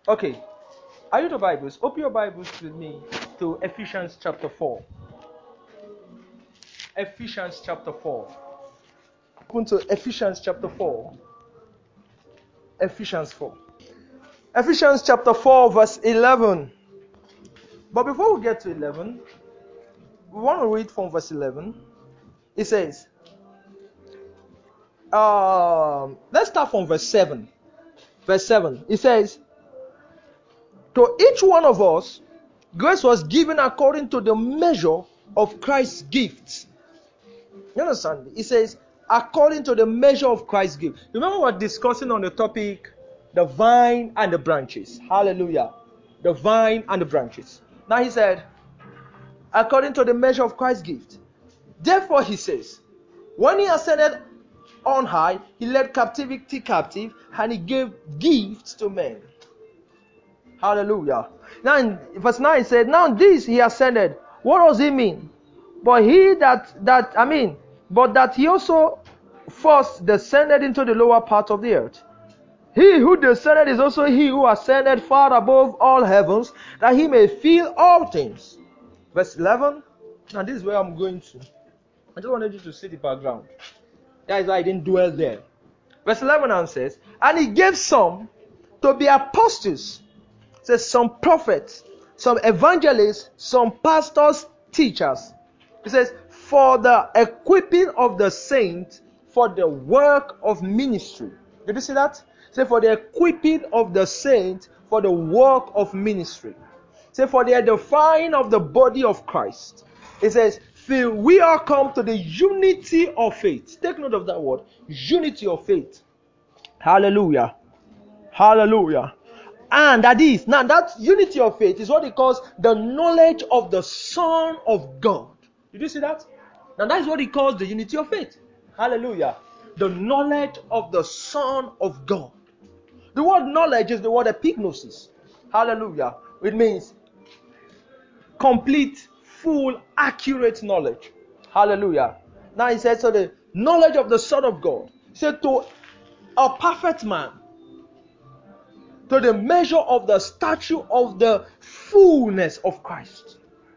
Okay. Are you the Bibles? Open your Bibles with me to Ephesians chapter 4. Ephesians chapter 4. Open to Ephesians chapter 4. Ephesians 4. Ephesians chapter 4 verse 11. But before we get to 11, we want to read from verse 11. It says, let's start from verse 7. Verse 7. It says, to each one of us, grace was given according to the measure of Christ's gifts. You understand? It says, according to the measure of Christ's gift. Remember we're discussing on the topic, the vine and the branches. Hallelujah. The vine and the branches. Now he said, according to the measure of Christ's gift. Therefore he says, when he ascended on high, he led captivity captive, and he gave gifts to men. Hallelujah. Now in verse 9 it said, now this he ascended. What does it mean? But that he also first descended into the lower part of the earth. He who descended is also he who ascended far above all heavens, that he may fill all things. Verse 11. Now this is where I'm going to. I just wanted you to see the background. That is why I didn't dwell there. Verse 11 now says, and he gave some to be apostles. It says some prophets, some evangelists, some pastors, teachers. It says, for the equipping of the saints, for the work of ministry. Did you see that? It says, for the equipping of the saints, for the work of ministry. It says, for the edifying of the body of Christ. It says, till we all come to the unity of faith. Take note of that word. Unity of faith. Hallelujah. Hallelujah. And that unity of faith is what he calls the knowledge of the Son of God. Did you see that? Now that is what he calls the unity of faith. Hallelujah. The knowledge of the Son of God. The word knowledge is the word epignosis. Hallelujah. It means complete, full, accurate knowledge. Hallelujah. Now he says, so the knowledge of the Son of God. He said, to a perfect man, to the measure of the stature of the fullness of Christ.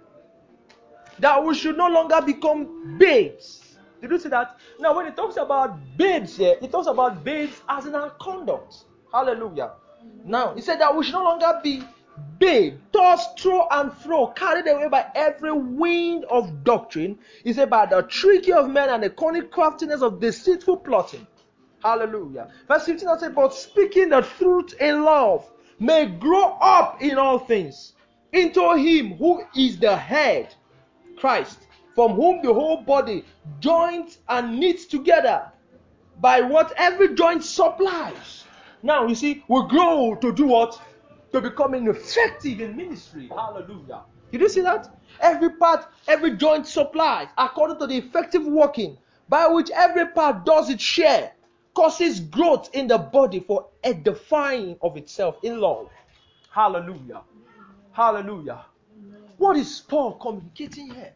That we should no longer become babes. Did you see that? Now when it talks about babes here, it talks about babes as in our conduct. Hallelujah. Now, he said that we should no longer be babes, tossed to and fro, carried away by every wind of doctrine. He said, by the trickery of men and the cunning craftiness of deceitful plotting. Hallelujah. Verse 15 says, but speaking the truth in love may grow up in all things into him who is the head, Christ, from whom the whole body joined and knits together by what every joint supplies. Now you see, we grow to do what? To becoming effective in ministry. Hallelujah. Did you see that? Every part, every joint supplies according to the effective working by which every part does its share, causes growth in the body for edifying of itself in love. Hallelujah. Hallelujah. What is Paul communicating here?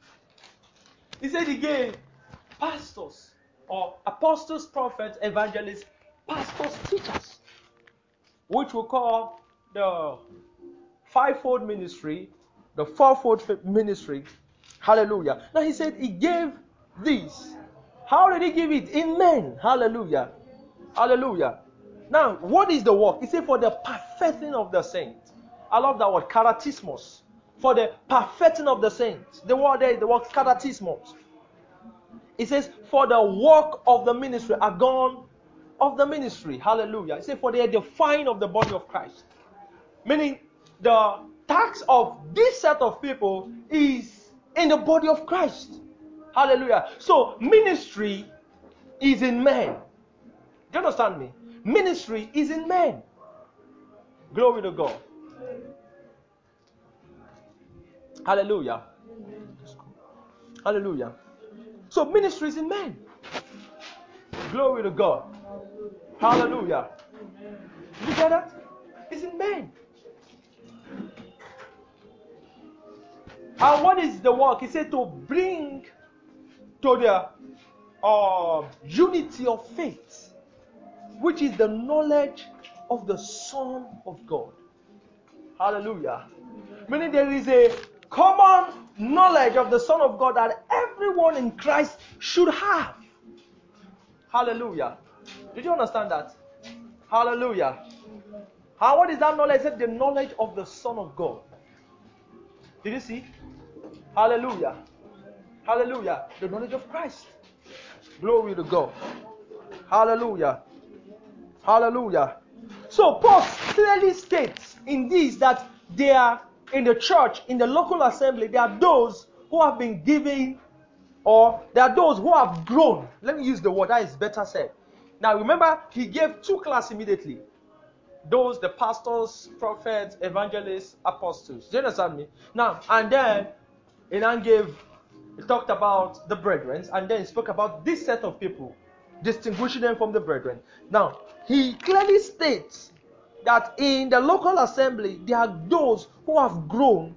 He said he gave pastors or apostles, prophets, evangelists, pastors, teachers, which we call the fivefold ministry, the fourfold ministry. Hallelujah. Now he said he gave these. How did he give it? In men. Hallelujah. Hallelujah. Now, what is the work? He said for the perfecting of the saints. I love that word, karatismos. For the perfecting of the saints. The word there is the word karatismos. It says for the work of the ministry, agon of the ministry. Hallelujah. It says for the edifying of the body of Christ. Meaning the task of this set of people is in the body of Christ. Hallelujah. So ministry is in men. Do you understand me? Ministry is in men. Glory to God. Hallelujah. Hallelujah. So ministry is in men. Glory to God. Hallelujah. Did you get that? It's in men. And what is the work? He said to bring to the unity of faith, which is the knowledge of the Son of God. Hallelujah. Meaning there is a common knowledge of the Son of God that everyone in Christ should have. Hallelujah. Did you understand that? Hallelujah. What is that knowledge? It's the knowledge of the Son of God. Did you see? Hallelujah. Hallelujah. The knowledge of Christ. Glory to God. Hallelujah. Hallelujah. So Paul clearly states in this that they are in the church, in the local assembly, there are those who have been given, or there are those who have grown. Let me use the word that is better said. Now remember, he gave two classes immediately. Those, the pastors, prophets, evangelists, apostles. Do you understand me? Now, and then he talked about the brethren, and then he spoke about this set of people, distinguishing them from the brethren. Now, he clearly states that in the local assembly, there are those who have grown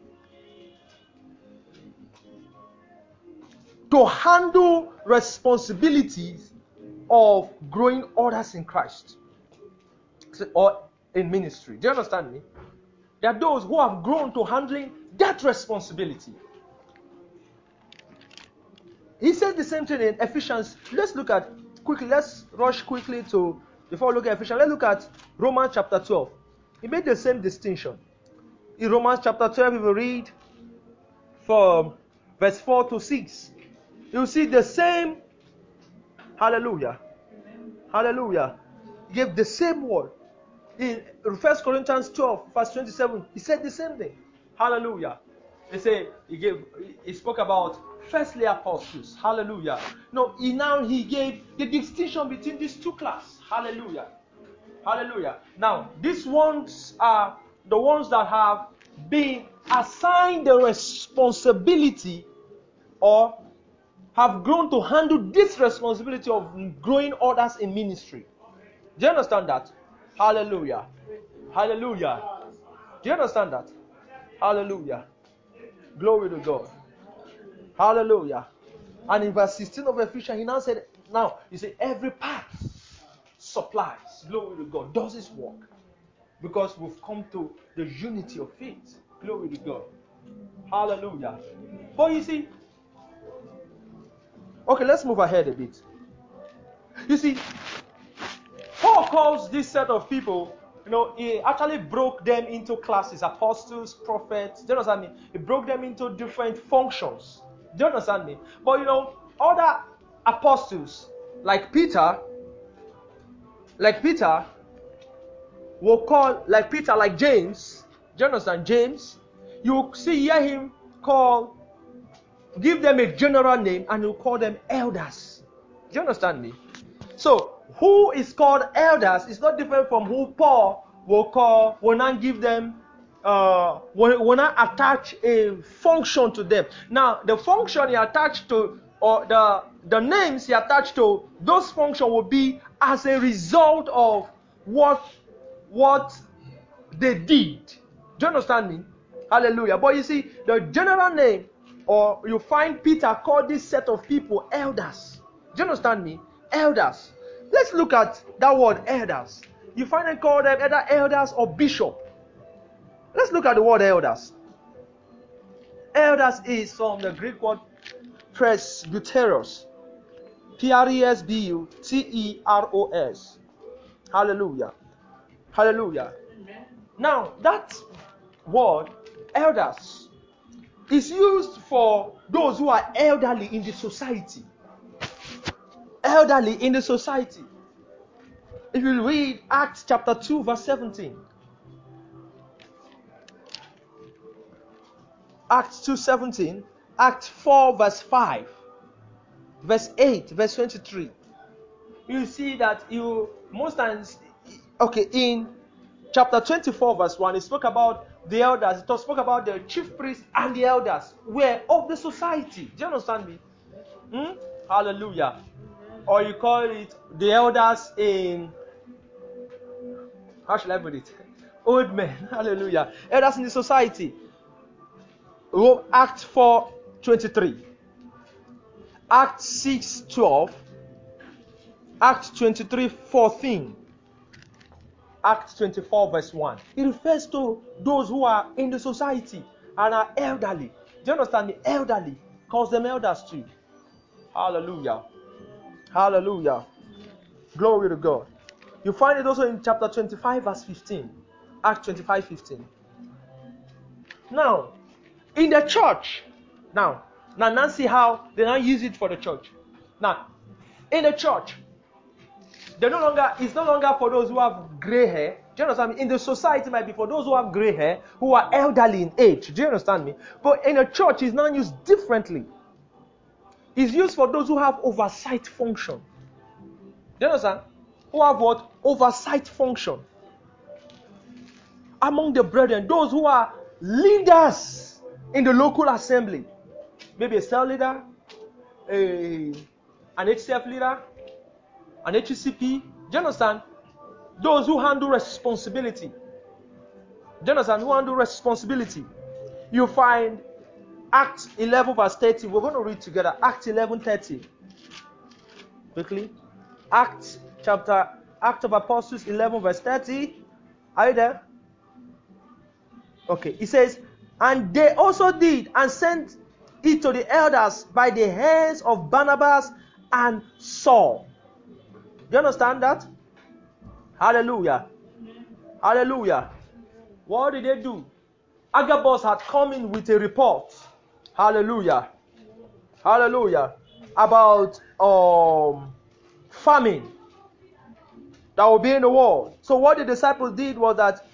to handle responsibilities of growing others in Christ or in ministry. Do you understand me? There are those who have grown to handling that responsibility. He says the same thing in Ephesians. Let's rush quickly to, before we look at Ephesians, let's look at Romans chapter 12. He made the same distinction. In Romans chapter 12, if we read from verse 4 to 6, you'll see the same. Hallelujah. Hallelujah. He gave the same word. In 1 Corinthians 12, verse 27, he said the same thing. Hallelujah. He spoke about firstly apostles. Hallelujah. No, he gave the distinction between these two classes. Hallelujah. Hallelujah. Now, these ones are the ones that have been assigned the responsibility or have grown to handle this responsibility of growing others in ministry. Do you understand that? Hallelujah. Hallelujah. Do you understand that? Hallelujah. Glory to God. Hallelujah. And in verse 16 of Ephesians, he now said, every part supplies. Glory to God. Does his work. Because we've come to the unity of faith. Glory to God. Hallelujah. But you see, okay, let's move ahead a bit. You see, Paul calls this set of people, he actually broke them into classes, apostles, prophets. Do you understand me? He broke them into different functions. Do you understand me? But other apostles, like Peter, like James. Do you understand? James, you hear him give them a general name, and you call them elders. Do you understand me? So, who is called elders is not different from who Paul will not give them, will not attach a function to them. Now, the function he attached to, or the names he attached to, those functions will be as a result of what they did. Do you understand me? Hallelujah. But you see, the general name, or you find Peter called this set of people elders. Do you understand me? Elders. Let's look at that word elders. You find them called them either elders or bishop. Let's look at the word elders. Elders is from the Greek word presbyteros. Presbyteros. Hallelujah. Hallelujah. Now, that word, elders, is used for those who are elderly in the society. Elderly in the society. If you read Acts chapter 2, verse 17. Acts 2:17. Acts 4, verse 5. Verse 8, verse 23. You see that most times, in chapter 24, verse 1, it spoke about the elders. It spoke about the chief priests and the elders were of the society. Do you understand me? Hallelujah. Or you call it the elders in, how should I put it? Old men. Hallelujah. Elders in the society. Acts 4:23. Acts 6:12. Acts 23:14. Acts 24 verse 1. It refers to those who are in the society and are elderly. Do you understand me? Elderly. Calls them elders too. Hallelujah. Hallelujah. Glory to God. You find it also in chapter 25 verse 15. Acts 25:15. Now, in the church, now see how they now use it for the church. Now, in the church, it's no longer for those who have gray hair. Do you understand me? In the society, it might be for those who have gray hair, who are elderly in age. Do you understand me? But in a church, it's now used differently. It's used for those who have oversight function. Do you understand? Who have what? Oversight function. Among the brethren, those who are leaders in the local assembly. Maybe a cell leader, an HCF leader, an HCP. Do you understand? Those who handle responsibility. Do you understand? Who handle responsibility. You find Acts 11 verse 30. We're going to read together. Acts 11:30. Quickly. Acts of Apostles 11 verse 30. Are you there? Okay. It says, and they also did and sent it to the elders by the hands of Barnabas and Saul. Do you understand that? Hallelujah. Hallelujah. What did they do? Agabus had come in with a report. Hallelujah. Hallelujah. About famine that will be in the world. So what the disciples did was that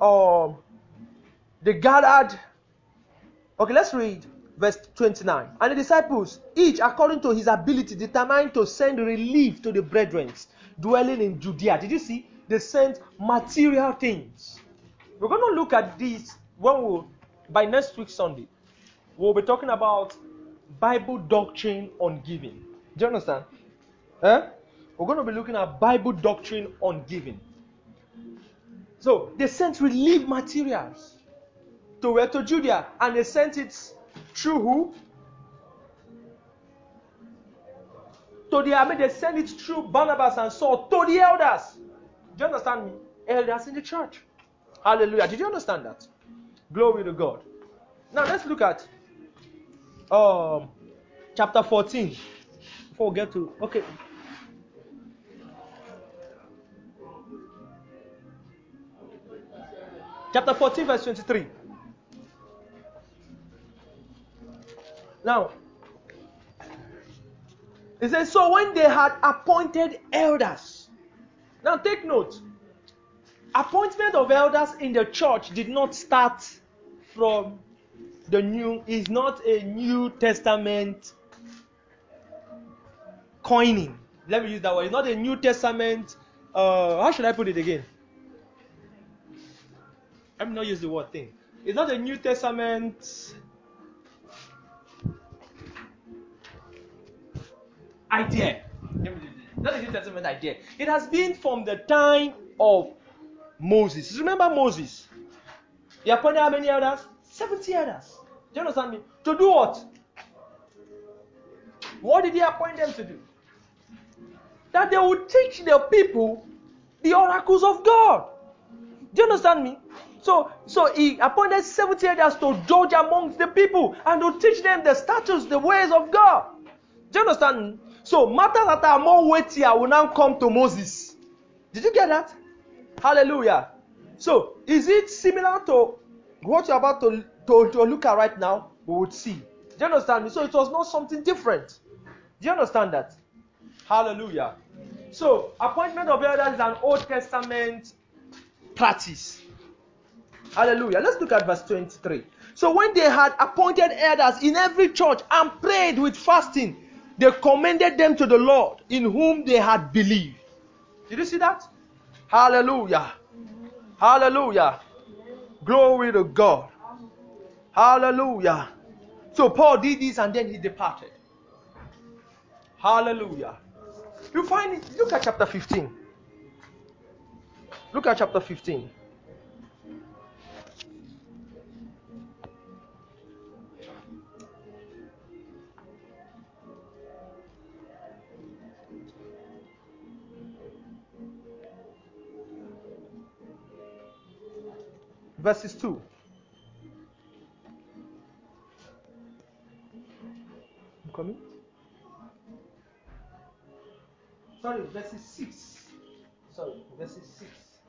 they gathered. Okay, let's read verse 29. And the disciples, each according to his ability, determined to send relief to the brethren dwelling in Judea. Did you see? They sent material things. We're going to look at this by next week Sunday. We'll be talking about Bible doctrine on giving. Do you understand? We're going to be looking at Bible doctrine on giving. So they sent relief materials to Judea, and they sent it through who? They sent it through Barnabas and Saul to the elders. Do you understand me? Elders in the church. Hallelujah. Did you understand that? Glory to God. Now let's look at chapter 14. Before we get to chapter 14 verse 23. Now it says, so when they had appointed elders. Now take note. Appointment of elders in the church did not start from is not a New Testament coining. Let me use that word. It's not a New Testament. How should I put it again? Let me not use the word thing. It's not a New Testament idea. Not a New Testament idea. It has been from the time of Moses. Remember Moses? He appointed how many elders? 70 elders. Do you understand me? To do what? What did he appoint them to do? That they would teach the people the oracles of God. Do you understand me? So he appointed 70 elders to judge amongst the people and to teach them the statutes, the ways of God. Do you understand me? So matters that are more weightier will now come to Moses. Did you get that? Hallelujah. So is it similar to what you're about to look at right now? We would see. Do you understand me? So it was not something different. Do you understand that? Hallelujah. So appointment of elders is an Old Testament practice. Hallelujah. Let's look at verse 23. So when they had appointed elders in every church and prayed with fasting, they commended them to the Lord in whom they had believed. Did you see that? Hallelujah. Hallelujah. Glory to God. Hallelujah. So Paul did this and then he departed. Hallelujah. You find it. Look at chapter 15. Look at chapter 15. verses 2. I'm coming. Sorry, verses 6. Sorry, verses 6.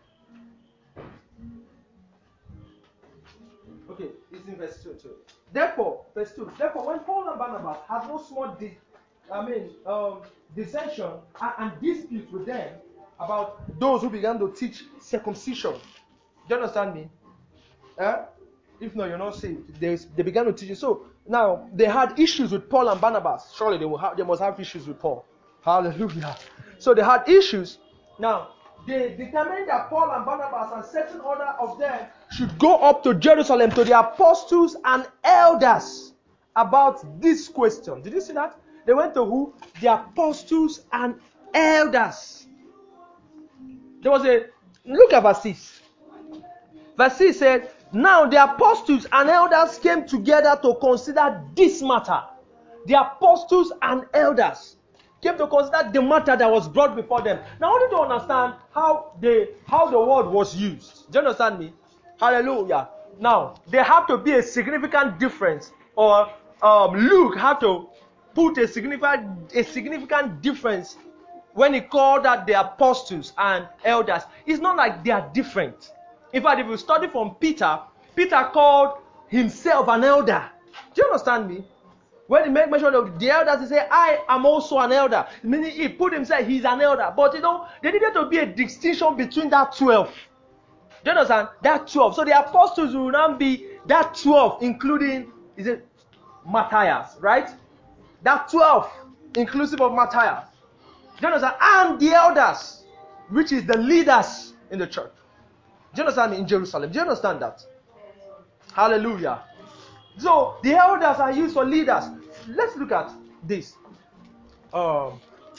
Okay, it's in verse 2 too. Therefore, verse 2. Therefore, when Paul and Barnabas had no small dissension and dispute with them about those who began to teach circumcision. Do you understand me? If not, you're not saved. They began to teach it. So now they had issues with Paul and Barnabas. Surely they must have issues with Paul. Hallelujah. So they had issues. Now they determined that Paul and Barnabas and certain other of them should go up to Jerusalem to the apostles and elders about this question. Did you see that? They went to who? The apostles and elders. There was look at verse 6. Verse 6 said, now the apostles and elders came together to consider this matter. The apostles and elders came to consider the matter that was brought before them. Now I want you to understand how the word was used. Do you understand me? Hallelujah. Now, there had to be a significant difference, or Luke had to put a significant difference when he called out the apostles and elders. It's not like they are different. In fact, if you study from Peter, Peter called himself an elder. Do you understand me? When he made mention of the elders, he said, I am also an elder. Meaning he put himself, he's an elder. But there needed to be a distinction between that 12. Do you understand? That 12. So the apostles will now be that 12, including, is it Matthias, right? That 12, inclusive of Matthias. Do you understand? And the elders, which is the leaders in the church. Do you understand? In Jerusalem. Do you understand that? Hallelujah. So the elders are used for leaders. Let's look at this. If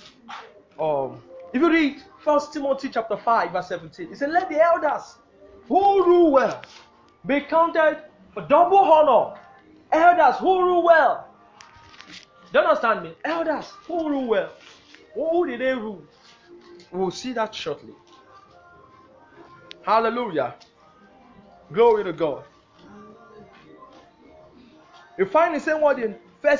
you read 1 Timothy chapter 5, verse 17, it says, let the elders who rule well be counted for double honor. Elders who rule well. Do you understand me? Elders who rule well. Who did they rule? We'll see that shortly. Hallelujah. Glory to God. You find the same word in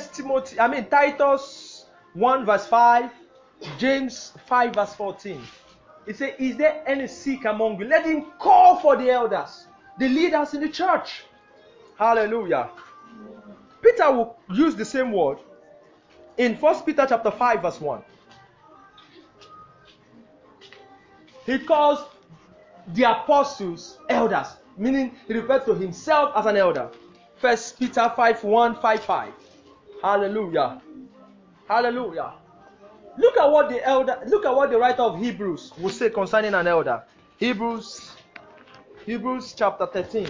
Titus 1 verse 5, James 5 verse 14. It says, is there any sick among you? Let him call for the elders, the leaders in the church. Hallelujah. Peter will use the same word in 1 Peter chapter 5 verse 1. He calls the apostles elders, meaning he refers to himself as an elder. 1 Peter 5:1-5:5. Hallelujah. Hallelujah. Look at what the writer of Hebrews will say concerning an elder. Hebrews chapter 13.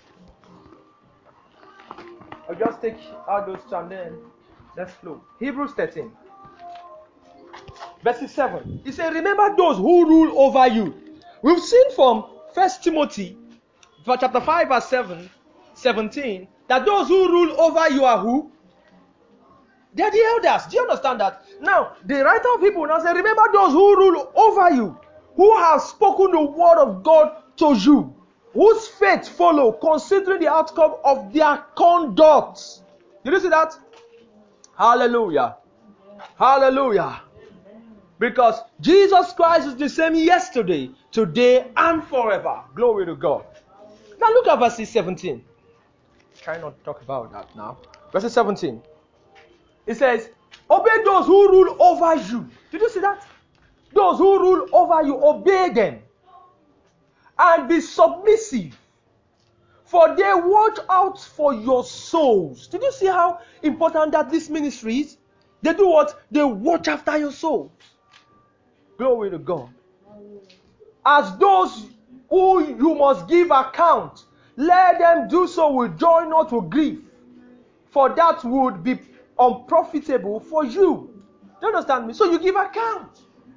I'll just take out those two and then let's flow. Hebrews 13. Verse 7. He said, remember those who rule over you. We've seen from 1 Timothy chapter 5 verse 17 that those who rule over you are who? They are the elders. Do you understand that? Now, the writer of Hebrews now says, remember those who rule over you, who have spoken the word of God to you, whose faith follow, considering the outcome of their conduct. Did you see that? Hallelujah. Hallelujah. Because Jesus Christ is the same yesterday, today, and forever. Glory to God. Now look at verse 17. Try not to talk about that now. Verse 17. It says, obey those who rule over you. Did you see that? Those who rule over you, obey them. And be submissive. For they watch out for your souls. Did you see how important that this ministry is? They do what? They watch after your souls. Glory to God. As those who you must give account, let them do so with joy, not with grief. For that would be unprofitable for you. Do you understand me? So you give account.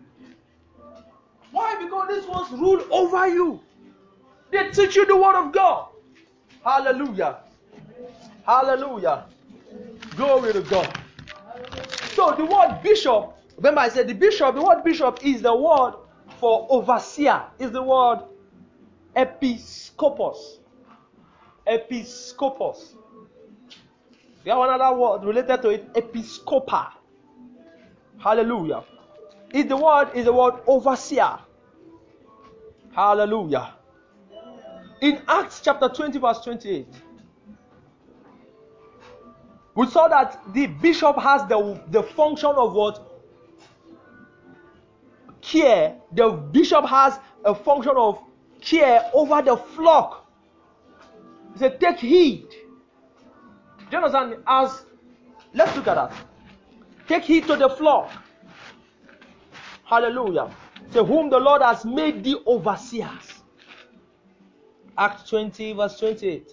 Why? Because these ones rule over you. They teach you the word of God. Hallelujah. Hallelujah. Glory to God. So the word bishop, remember I said the word bishop is the word for overseer, is the word episkopos. Episcopos. We have another word related to it, episcopa. Hallelujah. The word overseer. Hallelujah. In Acts chapter 20 verse 28, we saw that the bishop has the function of what? Care. The bishop has a function of care over the flock. He said, take heed. Do you understand? Let's look at that. Take heed to the flock. Hallelujah. To whom the Lord has made the overseers. Acts 20 verse 28.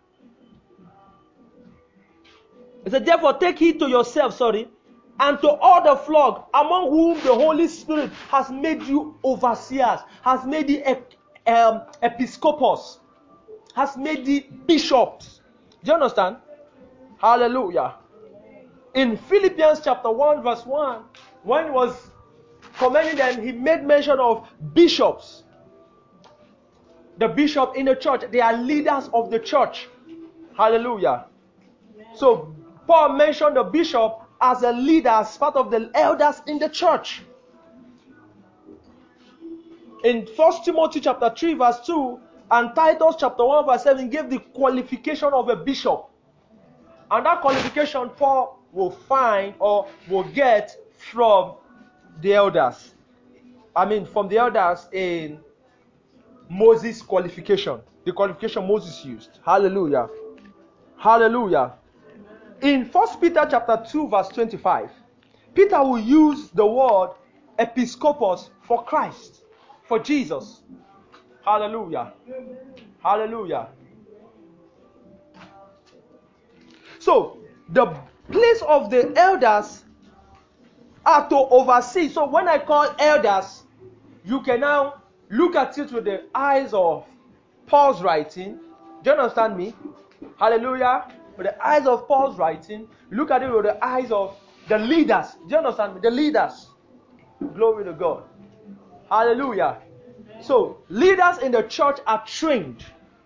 It said, therefore take heed to yourself, and to all the flock among whom the Holy Spirit has made you overseers, has made the episcopos, has made the bishops. Do you understand? Hallelujah. In Philippians chapter 1 verse 1, when he was commending them, he made mention of bishops. The bishop in the church, they are leaders of the church. Hallelujah. So Paul mentioned the bishop as a leader, as part of the elders in the church. In 1 Timothy chapter 3 verse 2 and Titus chapter 1 verse 7 gave the qualification of a bishop. And that qualification Paul will find or will get from the elders. From the elders in Moses' qualification. The qualification Moses used. Hallelujah. Hallelujah. In 1 Peter chapter 2 verse 25, Peter will use the word episcopos for Christ, for Jesus. Hallelujah. Hallelujah. So, the place of the elders are to oversee. So, when I call elders, you can now look at it with the eyes of Paul's writing. Do you understand me? Hallelujah. With the eyes of Paul's writing, look at it with the eyes of the leaders. Do you understand me? The leaders. Glory to God. Hallelujah. So, leaders in the church are trained.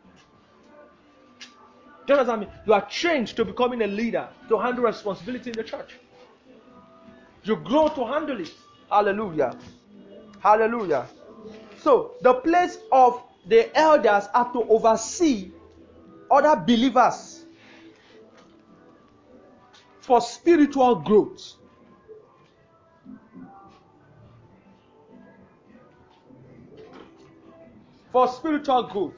Do you understand me? You are trained to becoming a leader, to handle responsibility in the church. You grow to handle it. Hallelujah. Hallelujah. So, the place of the elders are to oversee other believers for spiritual growth. For spiritual growth.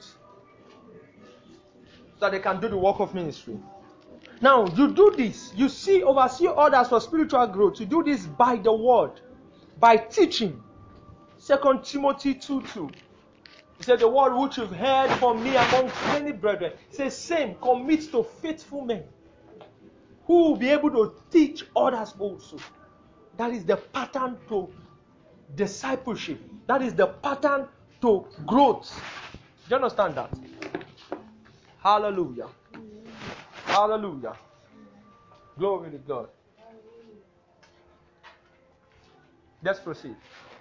So that they can do the work of ministry. Now, you do this. You oversee others for spiritual growth. You do this by the word. By teaching. 2 Timothy 2:2. He said, the word which you've heard from me among many brethren. He says, same, commit to faithful men who will be able to teach others also. That is the pattern to discipleship. That is the pattern to growth. Do you understand that? Hallelujah. Hallelujah. Glory to God. Let's proceed.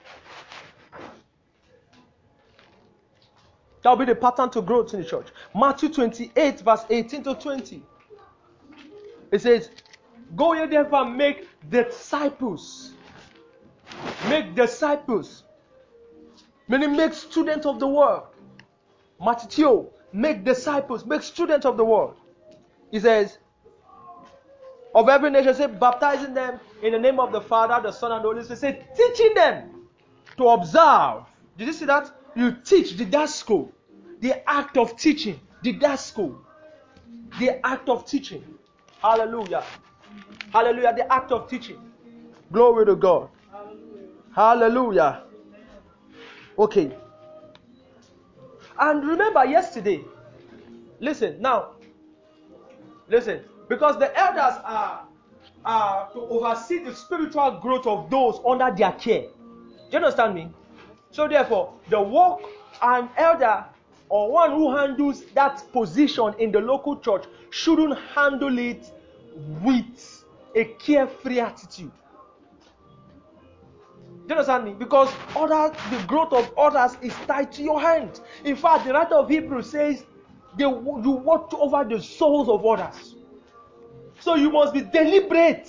That will be the pattern to growth in the church. Matthew 28 verse 18 to 20. It says, go ye therefore and make disciples. Make disciples. Meaning make students of the world. Matthew, make disciples, make students of the world. He says, of every nation, say, baptizing them in the name of the Father, the Son, and the Holy Spirit. Say, teaching them to observe. Did you see that? You teach, didasko. The act of teaching, didasko. The act of teaching. Hallelujah. Hallelujah. The act of teaching. Glory to God. Hallelujah. Okay. And remember yesterday. Listen, now. Listen. Because the elders are to oversee the spiritual growth of those under their care. Do you understand me? So therefore, the work an elder or one who handles that position in the local church shouldn't handle it with a carefree attitude. Do you understand me? Because the growth of others is tied to your hand. In fact, the writer of Hebrews says you watch over the souls of others. So you must be deliberate.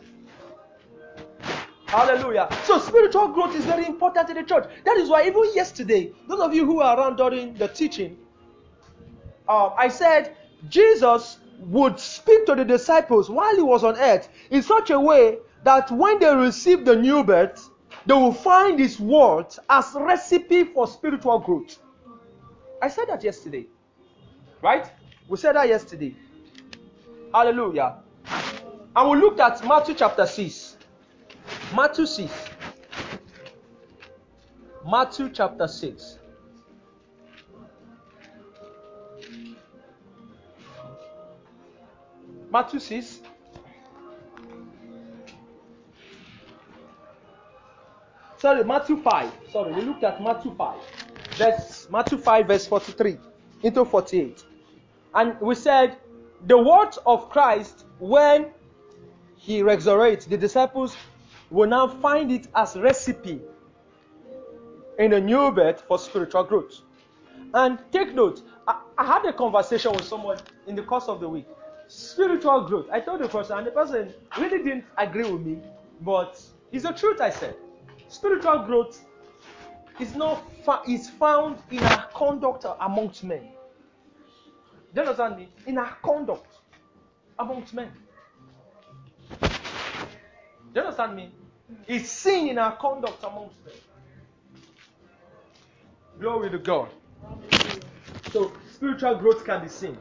Hallelujah. So spiritual growth is very important in the church. That is why even yesterday, those of you who were around during the teaching, I said Jesus would speak to the disciples while he was on earth in such a way that when they receive the new birth, they will find his words as recipe for spiritual growth. I said that yesterday. Right? We said that yesterday. Hallelujah. And we looked at Matthew chapter 6. Matthew 6. Matthew chapter 6. Matthew 6. Sorry, Matthew 5. Sorry, we looked at Matthew 5. Matthew 5 verse 43 into 48. And we said the words of Christ when he resurrects, the disciples will now find it as recipe in a new birth for spiritual growth. And take note, I had a conversation with someone in the course of the week. Spiritual growth. I told the person, and the person really didn't agree with me, but it's the truth I said. Spiritual growth is found in our conduct amongst men. Do you understand me? In our conduct amongst men. Do you understand me? It's seen in our conduct amongst men. Glory to God. So spiritual growth can be seen.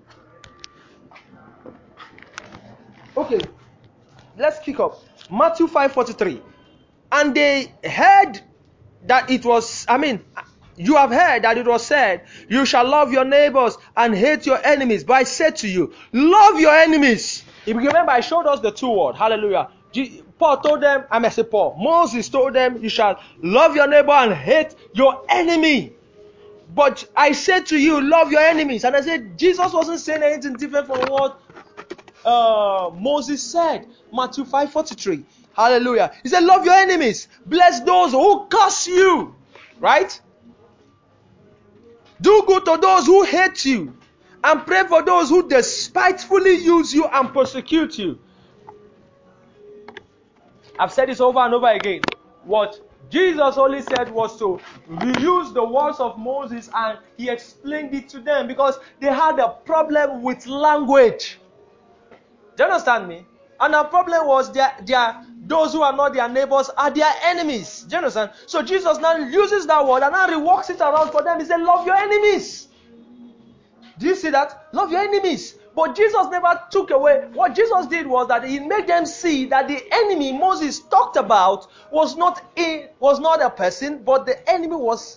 Okay, let's kick up. Matthew 5:43. And they heard that it was, you have heard that it was said, you shall love your neighbors and hate your enemies. But I said to you, love your enemies. If you remember, I showed us the two words. Hallelujah. Paul told them, Moses told them, you shall love your neighbor and hate your enemy. But I said to you, love your enemies. And I said, Jesus wasn't saying anything different from what Moses said. Matthew 5:43. Hallelujah. He said, love your enemies. Bless those who curse you. Right? Do good to those who hate you. And pray for those who despitefully use you and persecute you. I've said this over and over again. What Jesus only said was to reuse the words of Moses, and he explained it to them because they had a problem with language. Do you understand me? And our problem was those who are not their neighbors are their enemies. Do you understand? So Jesus now uses that word and now reworks it around for them. He said, love your enemies. Do you see that? Love your enemies. But Jesus never took away. What Jesus did was that he made them see that the enemy Moses talked about was not a person, but the enemy was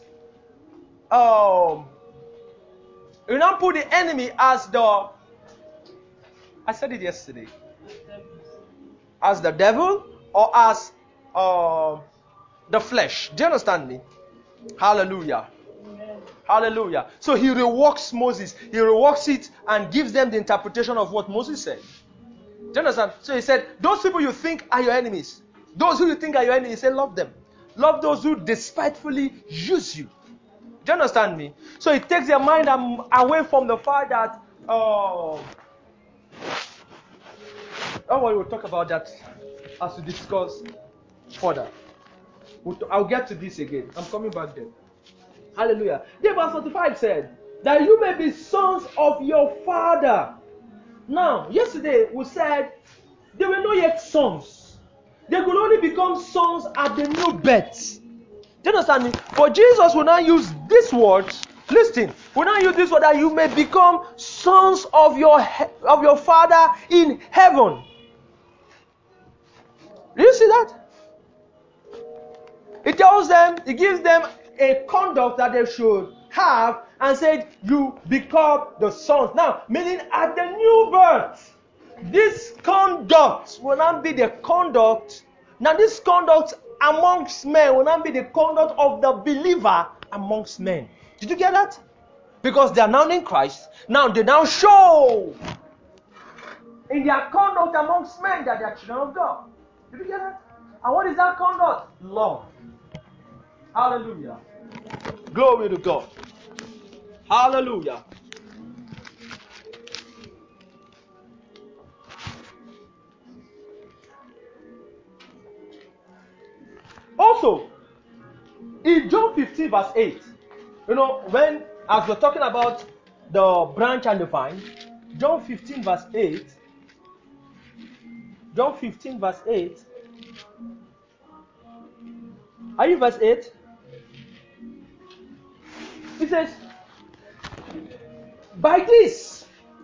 you now put the enemy as I said it yesterday. As the devil or as the flesh. Do you understand me? Hallelujah. Amen. Hallelujah. So he reworks Moses. He reworks it and gives them the interpretation of what Moses said. Do you understand? So he said, those people you think are your enemies, those who you think are your enemies, say love them. Love those who despitefully use you. Do you understand me? So it takes their mind away from the fact that we'll talk about that as we discuss further. I'll get to this again. I'm coming back there. Hallelujah. Then verse 45 said, that you may be sons of your father. Now, yesterday we said they were not yet sons. They could only become sons at the new birth. Do you understand me? But Jesus will now use this word. Listen, will now use this word that you may become sons of your Father in heaven. Do you see that? It tells them, it gives them a conduct that they should have and said, you become the sons. Now, meaning at the new birth, this conduct will not be the conduct. Now, this conduct amongst men will not be the conduct of the believer amongst men. Did you get that? Because they are now in Christ. Now, they now show in their conduct amongst men that they are children of God. Did you get that? And what is that conduct? Love. Hallelujah. Glory to God. Hallelujah. In John 15 verse 8, when as we're talking about the branch and the vine, John 15 verse 8, John 15 verse 8, are you verse 8? It says, by this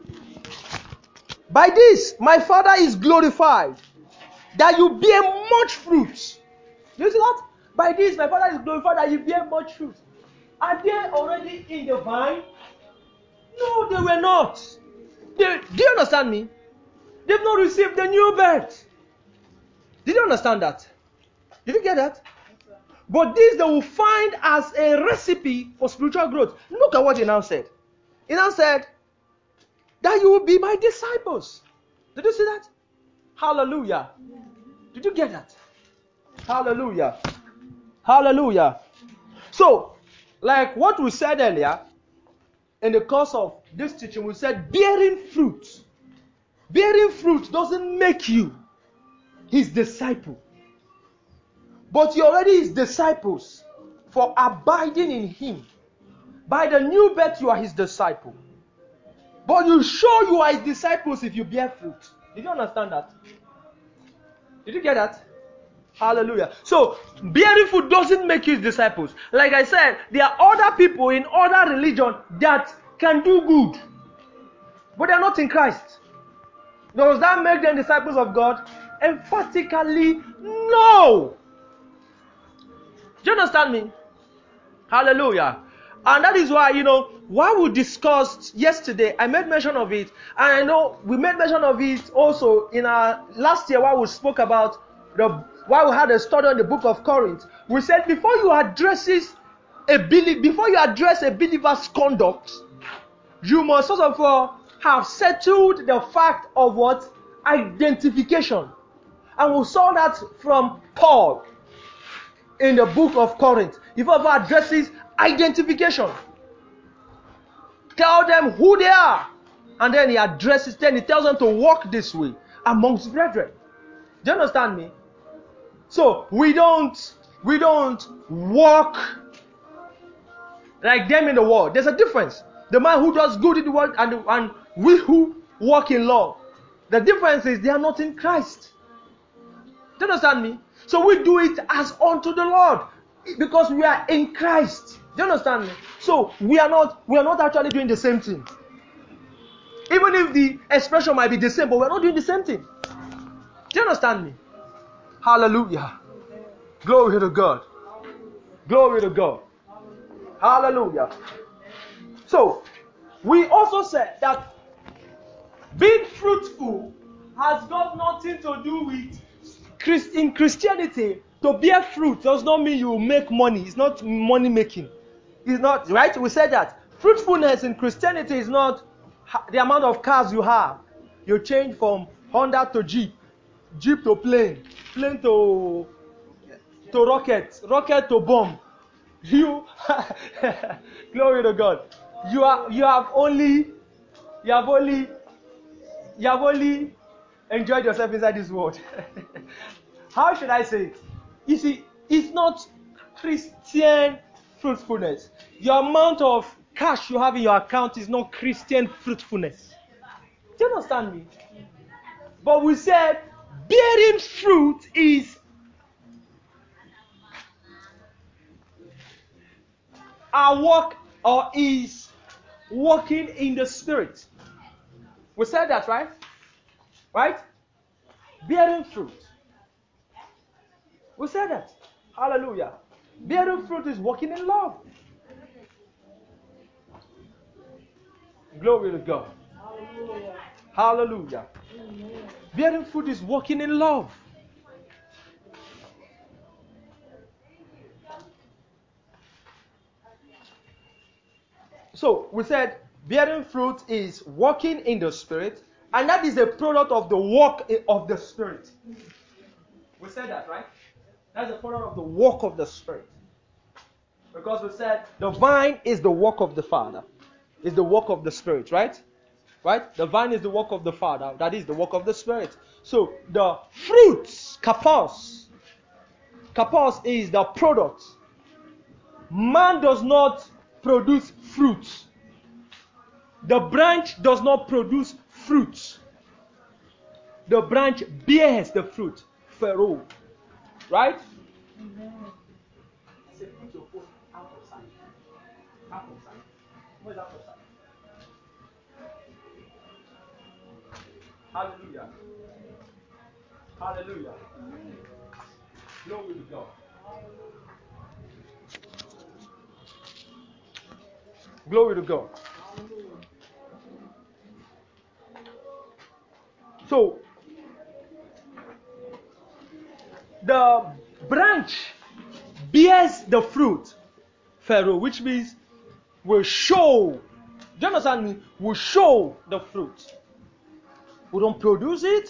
my Father is glorified, that you bear much fruit. You see that? By this my Father is glorified, that you bear much fruit. Are they already in the vine? No, they were not. Do you understand me? They've not received the new birth. Did you understand that? Did you get that? But this they will find as a recipe for spiritual growth. Look at what he now said. He now said that you will be my disciples. Did you see that? Hallelujah. Did you get that? Hallelujah. Hallelujah. So, like what we said earlier, in the course of this teaching, we said bearing fruit. Bearing fruit doesn't make you his disciple. But you already his disciples for abiding in him. By the new birth, you are his disciple. But you show you are his disciples if you bear fruit. Did you understand that? Did you get that? Hallelujah. So, bearing fruit doesn't make you his disciples. Like I said, there are other people in other religion that can do good. But they are not in Christ. Does that make them disciples of God? Emphatically, no. Do you understand me? Hallelujah. And that is why, while we discussed yesterday, I made mention of it. And I know we made mention of it also in our last year while we spoke about while we had a study on the book of Corinth. We said before you address a believer's conduct, you must first of all have settled the fact of what? Identification. And we saw that from Paul in the book of Corinth. He first addresses identification. Tell them who they are. And then he tells them to walk this way amongst brethren. Do you understand me? So we don't walk like them in the world. There's a difference. The man who does good in the world and we who walk in love. The difference is they are not in Christ. Do you understand me? So we do it as unto the Lord because we are in Christ. Do you understand me? So we are not actually doing the same thing. Even if the expression might be the same, but we are not doing the same thing. Do you understand me? Hallelujah. Glory to God. Glory to God. Hallelujah. So, we also said that being fruitful has got nothing to do with in Christianity. To bear fruit does not mean you will make money. It's not money making. It's not, right? We said that. Fruitfulness in Christianity is not the amount of cars you have. You change from Honda to Jeep, Jeep to plane, plane to rocket, rocket to bomb. You, glory to God. You have only enjoyed yourself inside this world. How should I say it? You see, it's not Christian fruitfulness. Your amount of cash you have in your account is not Christian fruitfulness. Do you understand me? But we said bearing fruit is our walk or is walking in the Spirit. We said that, right? Right? Bearing fruit. We said that. Hallelujah. Bearing fruit is walking in love. Glory to God. Hallelujah. Hallelujah. Bearing fruit is walking in love. So, we said bearing fruit is walking in the Spirit, and that is a product of the walk of the Spirit. We said that, right? That's a product of the walk of the Spirit. Because we said the vine is the work of the Father. Is the work of the Spirit, right? Right? The vine is the work of the Father. That is the work of the Spirit. So the fruits, kapos is the product man does not produce fruit. The branch does not produce fruit. The branch bears the fruit. Pharaoh. Right? Say, put your foot out of sight. Out of sight. Where's out of sight? Hallelujah. Hallelujah. Glory to God. Glory to God. So, the branch bears the fruit, Pharaoh, which means will show. Do you understand me? Will show the fruit. We don't produce it.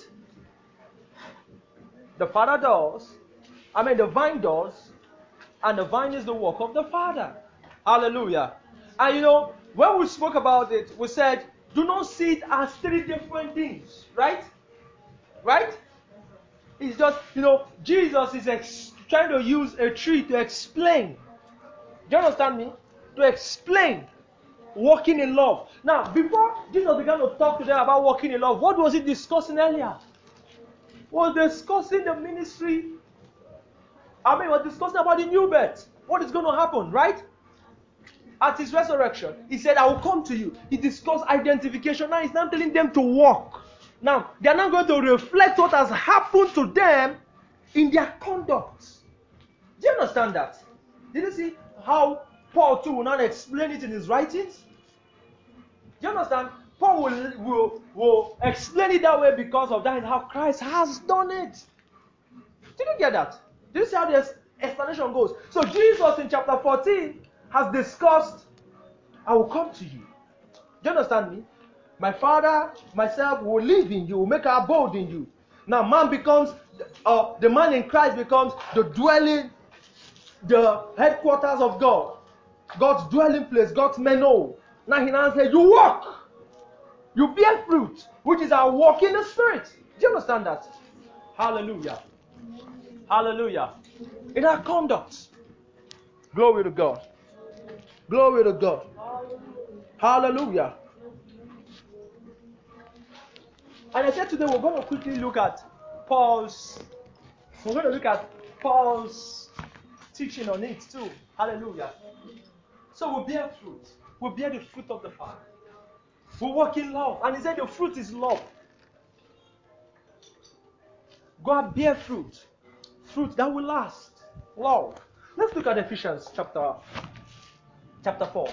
The Father does. The vine does. And the vine is the work of the Father. Hallelujah. And when we spoke about it, we said, do not see it as three different things. Right? Right? It's just, Jesus is trying to use a tree to explain. Do you understand me? To explain walking in love. Now, before Jesus began to talk to them about walking in love, what was he discussing earlier? He was discussing the ministry. He was discussing about the new birth. What is going to happen, right? At his resurrection, he said, I will come to you. He discussed identification. Now he's not telling them to walk. Now, they are not going to reflect what has happened to them in their conduct. Do you understand that? Did you see how Paul too will not explain it in his writings? Do you understand? Paul will explain it that way because of that and how Christ has done it. Did you get that? Do you see how the explanation goes? So Jesus in chapter 14 has discussed, I will come to you. Do you understand me? My Father, myself will live in you, will make our abode in you. Now man becomes, the man in Christ becomes the dwelling, the headquarters of God. God's dwelling place, God's meno. Now he now says, you walk. You bear fruit, which is our walk in the Spirit. Do you understand that? Hallelujah. Hallelujah. In our conduct. Glory to God. Glory to God. Hallelujah. And I said today we're going to quickly look at Paul's teaching on it too. Hallelujah. So we bear fruit. We bear the fruit of the Father. We walk in love. And he said the fruit is love. Go and bear fruit. Fruit that will last. Love. Let's look at Ephesians chapter 4.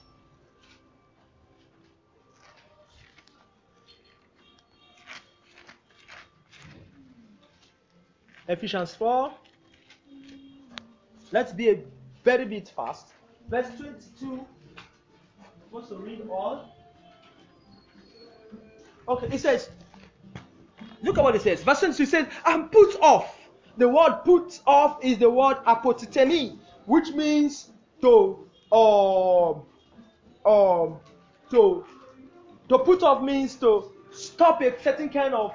Ephesians 4. Let's be a very bit fast. Verse 22. I'm supposed to read all. Okay, it says, look at what it says. Verse 22 says, and put off. The word put off is the word apotitemi, which means to put off means to stop a certain kind of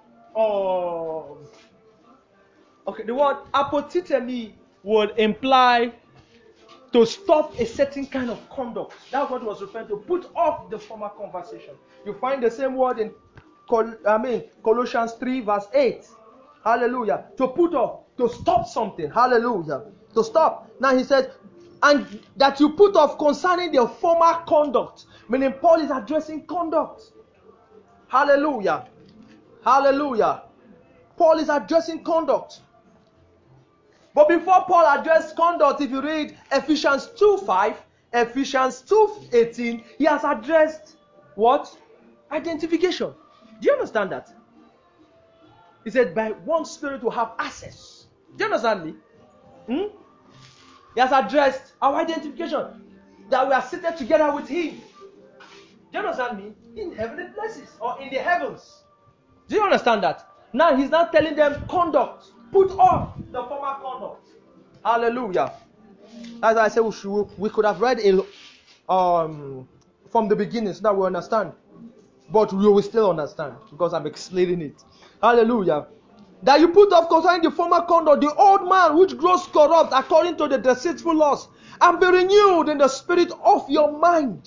okay, the word apotitemi would imply to stop a certain kind of conduct. That's what it was referring to. Put off the former conversation. You find the same word in Colossians 3 verse 8. Hallelujah. To put off, to stop something. Hallelujah. To stop. Now he says, and that you put off concerning the former conduct. Meaning Paul is addressing conduct. Hallelujah. Hallelujah. Paul is addressing conduct. But before Paul addressed conduct, if you read Ephesians 2:5, Ephesians 2:18, he has addressed what? Identification. Do you understand that? He said, by one Spirit to have access. Do you understand me? He has addressed our identification, that we are seated together with him. Do you understand me? In heavenly places or in the heavens. Do you understand that? Now he's not telling them conduct. Put off the former conduct. Hallelujah. As I said, we could have read it from the beginning so that we understand. But we will still understand because I'm explaining it. Hallelujah. That you put off concerning the former conduct, the old man which grows corrupt according to the deceitful lusts, and be renewed in the spirit of your mind.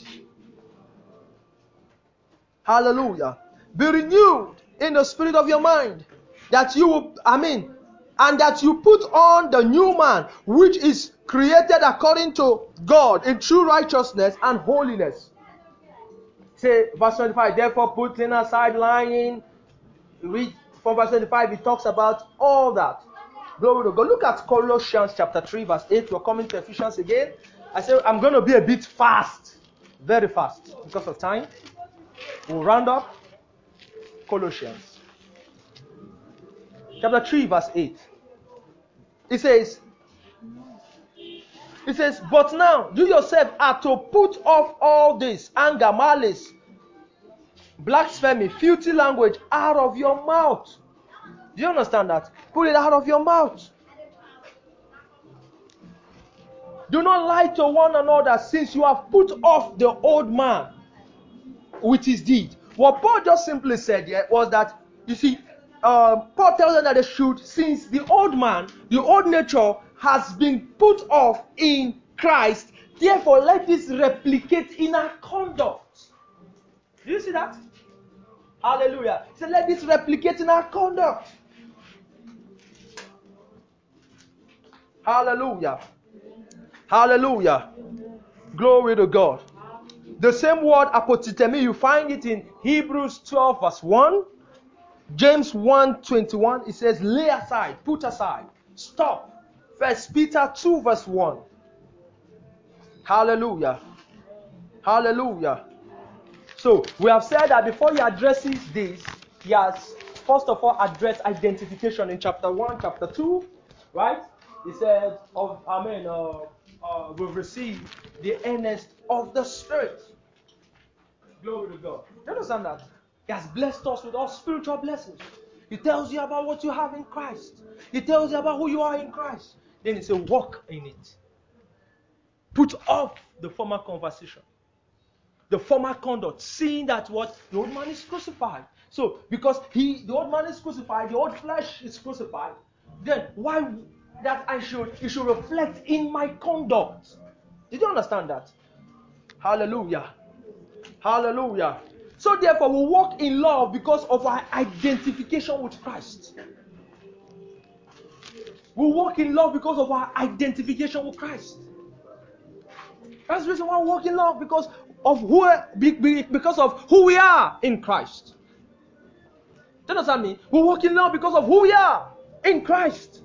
Hallelujah. Be renewed in the spirit of your mind. That you will, and that you put on the new man, which is created according to God in true righteousness and holiness. Say, verse 25, therefore putting aside lying. Read from verse 25, it talks about all that. Glory to God. Look at Colossians chapter 3, verse 8. We're coming to Ephesians again. I said, I'm going to be a bit fast. Very fast because of time. We'll round up. Colossians chapter 3, verse 8. It says, but now you yourself are to put off all this anger, malice, blasphemy, filthy language out of your mouth. Do you understand that? Put it out of your mouth. Do not lie to one another, since you have put off the old man with his deed. What Paul just simply said here was that, you see, Paul tells them that they should, since the old man, the old nature has been put off in Christ, therefore let this replicate in our conduct. Do you see that? Hallelujah. So let this replicate in our conduct. Hallelujah. Hallelujah. Glory to God. The same word apotitemi, you find it in Hebrews 12 verse 1. James 1:21, it says lay aside, put aside, stop. 1 Peter 2 verse 1. Hallelujah. Hallelujah. So we have said that before he addresses this, he has first of all addressed identification in chapter 1, chapter 2, right? He said, we've received the earnest of the Spirit. Glory to God. You understand that? He has blessed us with all spiritual blessings. He tells you about what you have in Christ. He tells you about who you are in Christ. Then he says, walk in it. Put off the former conversation, the former conduct, seeing that what the old man is crucified. So, because the old man is crucified, the old flesh is crucified, then why that it should reflect in my conduct. Did you understand that? Hallelujah. Hallelujah. So therefore we walk in love because of our identification with Christ. We walk in love because of our identification with Christ. That's the reason why we walk in love, because of who we are in Christ. Do you understand me? We walk in love because of who we are in Christ.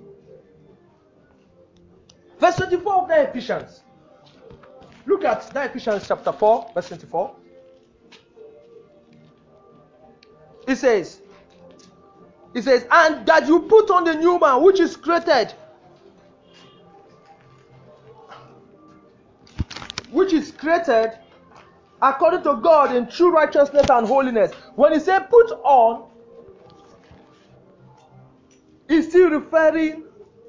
Verse 24 of the Ephesians. Look at the Ephesians chapter 4, verse 24. It says, and that you put on the new man, which is created according to God in true righteousness and holiness. When he said put on, he's still referring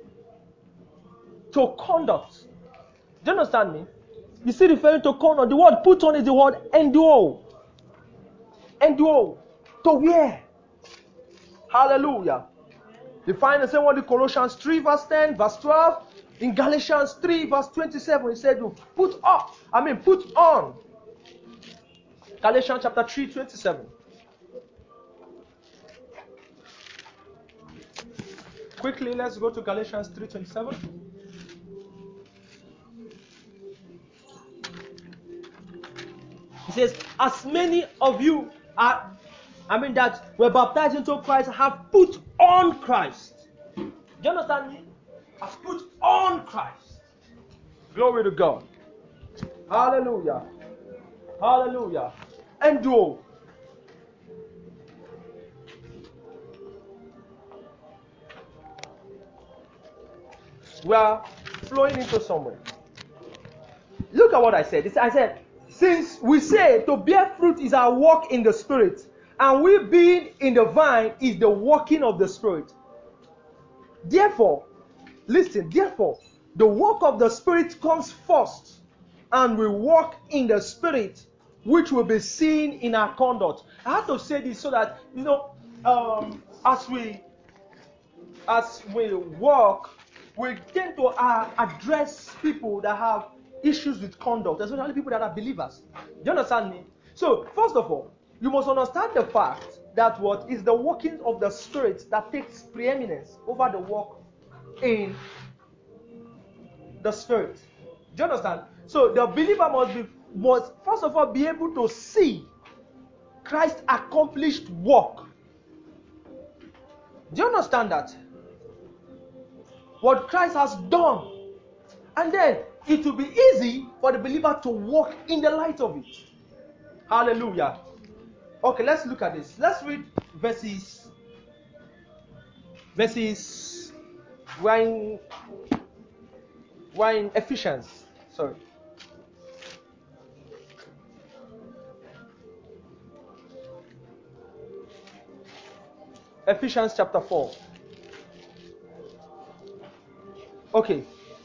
to conduct. Do you understand me? He's still referring to conduct. The word put on is the word endure. Endure. To wear. Hallelujah. You find the same word in Colossians 3 verse 10, verse 12. In Galatians 3 verse 27, he said to put on. Galatians chapter 3, 27. Quickly, let's go to Galatians 3:27. He says, as many of you that were baptized into Christ have put on Christ. Do you understand me? Have put on Christ. Glory to God. Hallelujah. Hallelujah. Endure. We are flowing into somewhere. Look at what I said. I said, since we say to bear fruit is our walk in the Spirit, and we being in the vine is the walking of the Spirit. Therefore, listen, the work of the Spirit comes first, and we walk in the Spirit, which will be seen in our conduct. I have to say this so that, as we walk, we tend to address people that have issues with conduct, especially people that are believers. Do you understand me? So, first of all, you must understand the fact that what is the working of the Spirit that takes preeminence over the work in the Spirit. Do you understand? So the believer must first of all be able to see Christ's accomplished work. Do you understand that? What Christ has done. And then it will be easy for the believer to walk in the light of it. Hallelujah. Okay, let's look at this. Let's read verses. We're in Ephesians. Sorry. Ephesians chapter 4. Okay.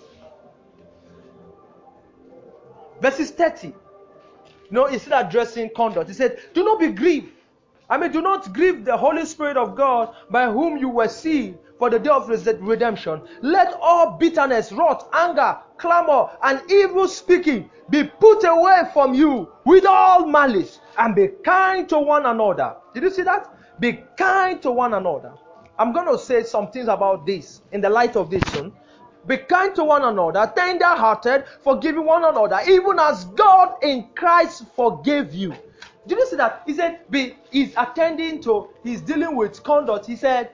Verses 30. No, it's still addressing conduct. He said, do not be grieved. Do not grieve the Holy Spirit of God by whom you were sealed for the day of redemption. Let all bitterness, wrath, anger, clamor, and evil speaking be put away from you with all malice, and be kind to one another. Did you see that? Be kind to one another. I'm going to say some things about this in the light of this soon. Be kind to one another, tender-hearted, forgiving one another, even as God in Christ forgave you. Did you see that? He said, he's dealing with conduct. He said,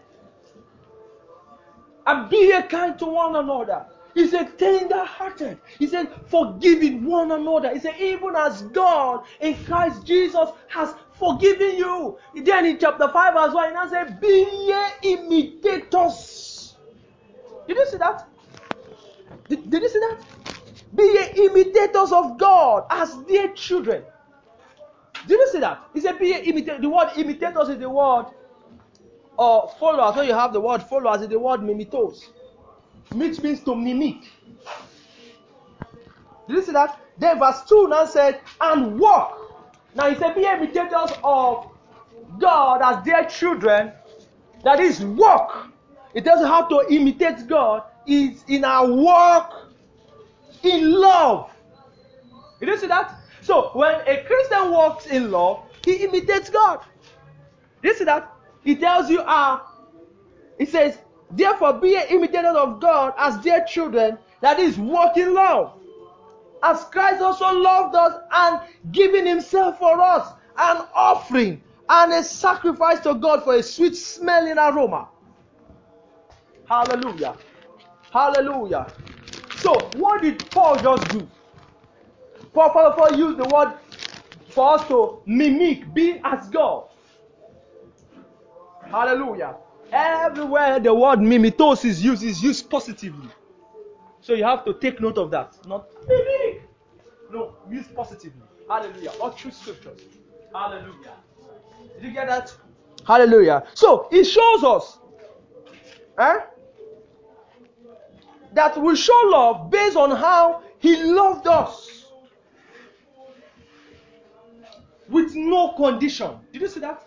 and be kind to one another. He said, tender-hearted. He said, forgiving one another. He said, even as God in Christ Jesus has forgiven you. Then in chapter 5 as well, he now said, be ye imitators. Did you see that? Did you see that? Be ye imitators of God as dear children. Did you see that? He said, be ye imitators. The word imitators is the word followers. So you have the word followers is the word mimitos, which means to mimic. Did you see that? Then verse 2 now said, and walk. Now he said, be ye imitators of God as dear children. That is, walk. It tells you how to imitate God is in our walk in love. Did you see that? So when a Christian walks in love, he imitates God. Did you see that? He tells you it says, therefore be ye imitators of God as dear children, that is, walk in love. As Christ also loved us and giving himself for us, an offering and a sacrifice to God for a sweet smelling aroma. Hallelujah. Hallelujah. So what did Paul just do? Paul used the word for us to mimic, being as God. Hallelujah. Everywhere the word mimitos is used positively. So you have to take note of that. Not mimic. No, use positively. Hallelujah. All true scriptures. Hallelujah. Did you get that? Hallelujah. So it shows us that we show love based on how he loved us with no condition. Did you see that?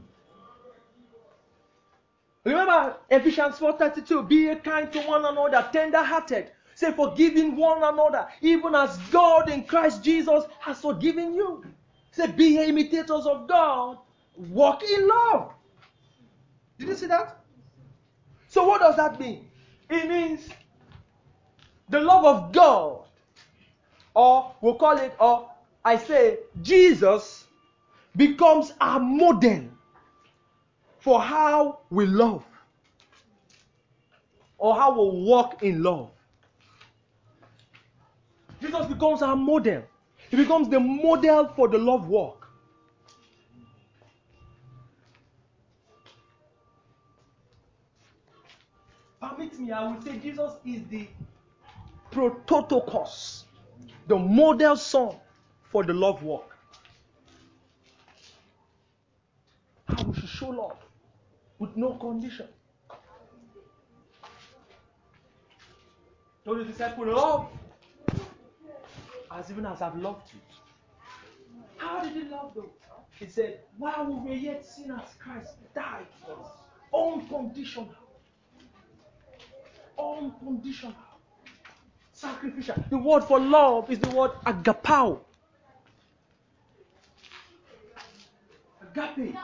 Remember Ephesians 4:32, be ye kind to one another, tender-hearted. Say, forgiving one another, even as God in Christ Jesus has forgiven you. Say, be ye imitators of God, walk in love. Did you see that? So what does that mean? It means the love of God, or we'll call it, or I say, Jesus becomes our model for how we love, or how we walk in love. Jesus becomes our model. He becomes the model for the love walk. Permit me, I will say Jesus is the prototokos, the model son for the love walk. How we should show love with no condition. Told the disciple, love as even as I've loved you. How did he love them? He said, while we were yet sinners, Christ died for us. Unconditional. Unconditional. Sacrificial. The word for love is the word agapao. Agape.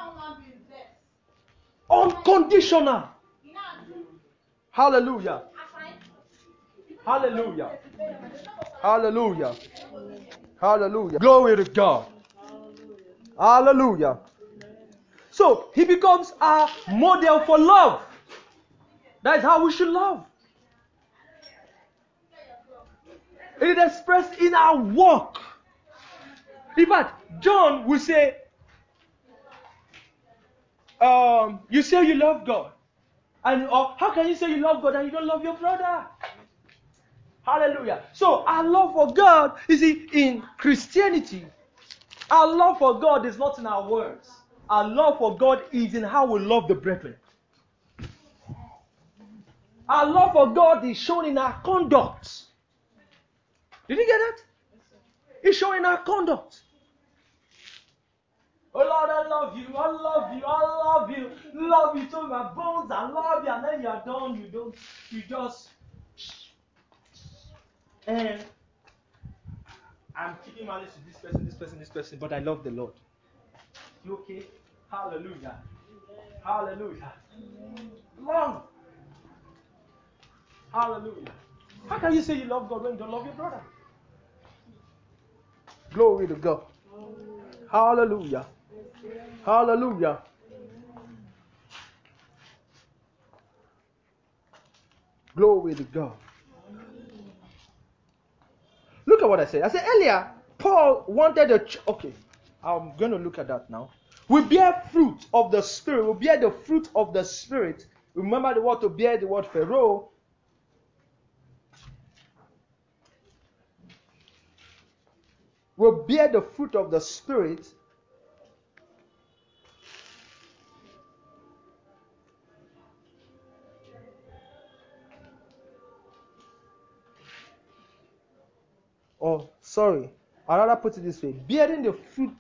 Unconditional. Hallelujah. Hallelujah. Hallelujah. Hallelujah. Glory to God. Hallelujah. So he becomes our model for love. That is how we should love. It is expressed in our walk. In fact, John will say, you say you love God. And how can you say you love God and you don't love your brother? Hallelujah. So our love for God, you see, in Christianity, our love for God is not in our words. Our love for God is in how we love the brethren. Our love for God is shown in our conduct. Did you get that? It's shown in our conduct. Oh Lord, I love you, I love you, I love you. Love you to my bones, I love you. And then you're done, you just. And I'm keeping malice to this person, but I love the Lord. You okay? Hallelujah. Hallelujah. Love. Hallelujah. How can you say you love God when you don't love your brother? Glory to God. Hallelujah. Hallelujah. Glory to God. Look at what I said. I said earlier, Paul wanted a okay, I'm going to look at that now. We bear fruit of the Spirit. We bear the fruit of the Spirit. Remember the word to bear, the word pharaoh. We bear the fruit of the Spirit. Oh, sorry. I'd rather put it this way. Bearing the fruit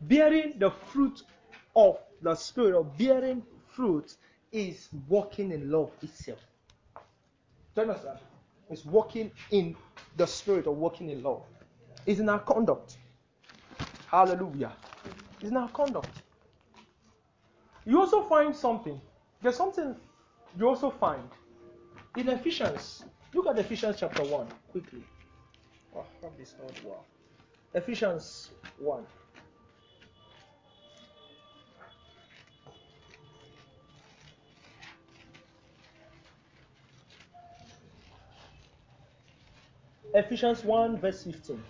of the Spirit, or bearing fruit, is walking in love itself. Do you understand? It's walking in the Spirit, or walking in love. It's in our conduct. Hallelujah. It's in our conduct. You also find something. There's something you also find in Ephesians. Look at Ephesians chapter 1 quickly. Oh, this not wow. Ephesians 1. Ephesians 1 verse 15.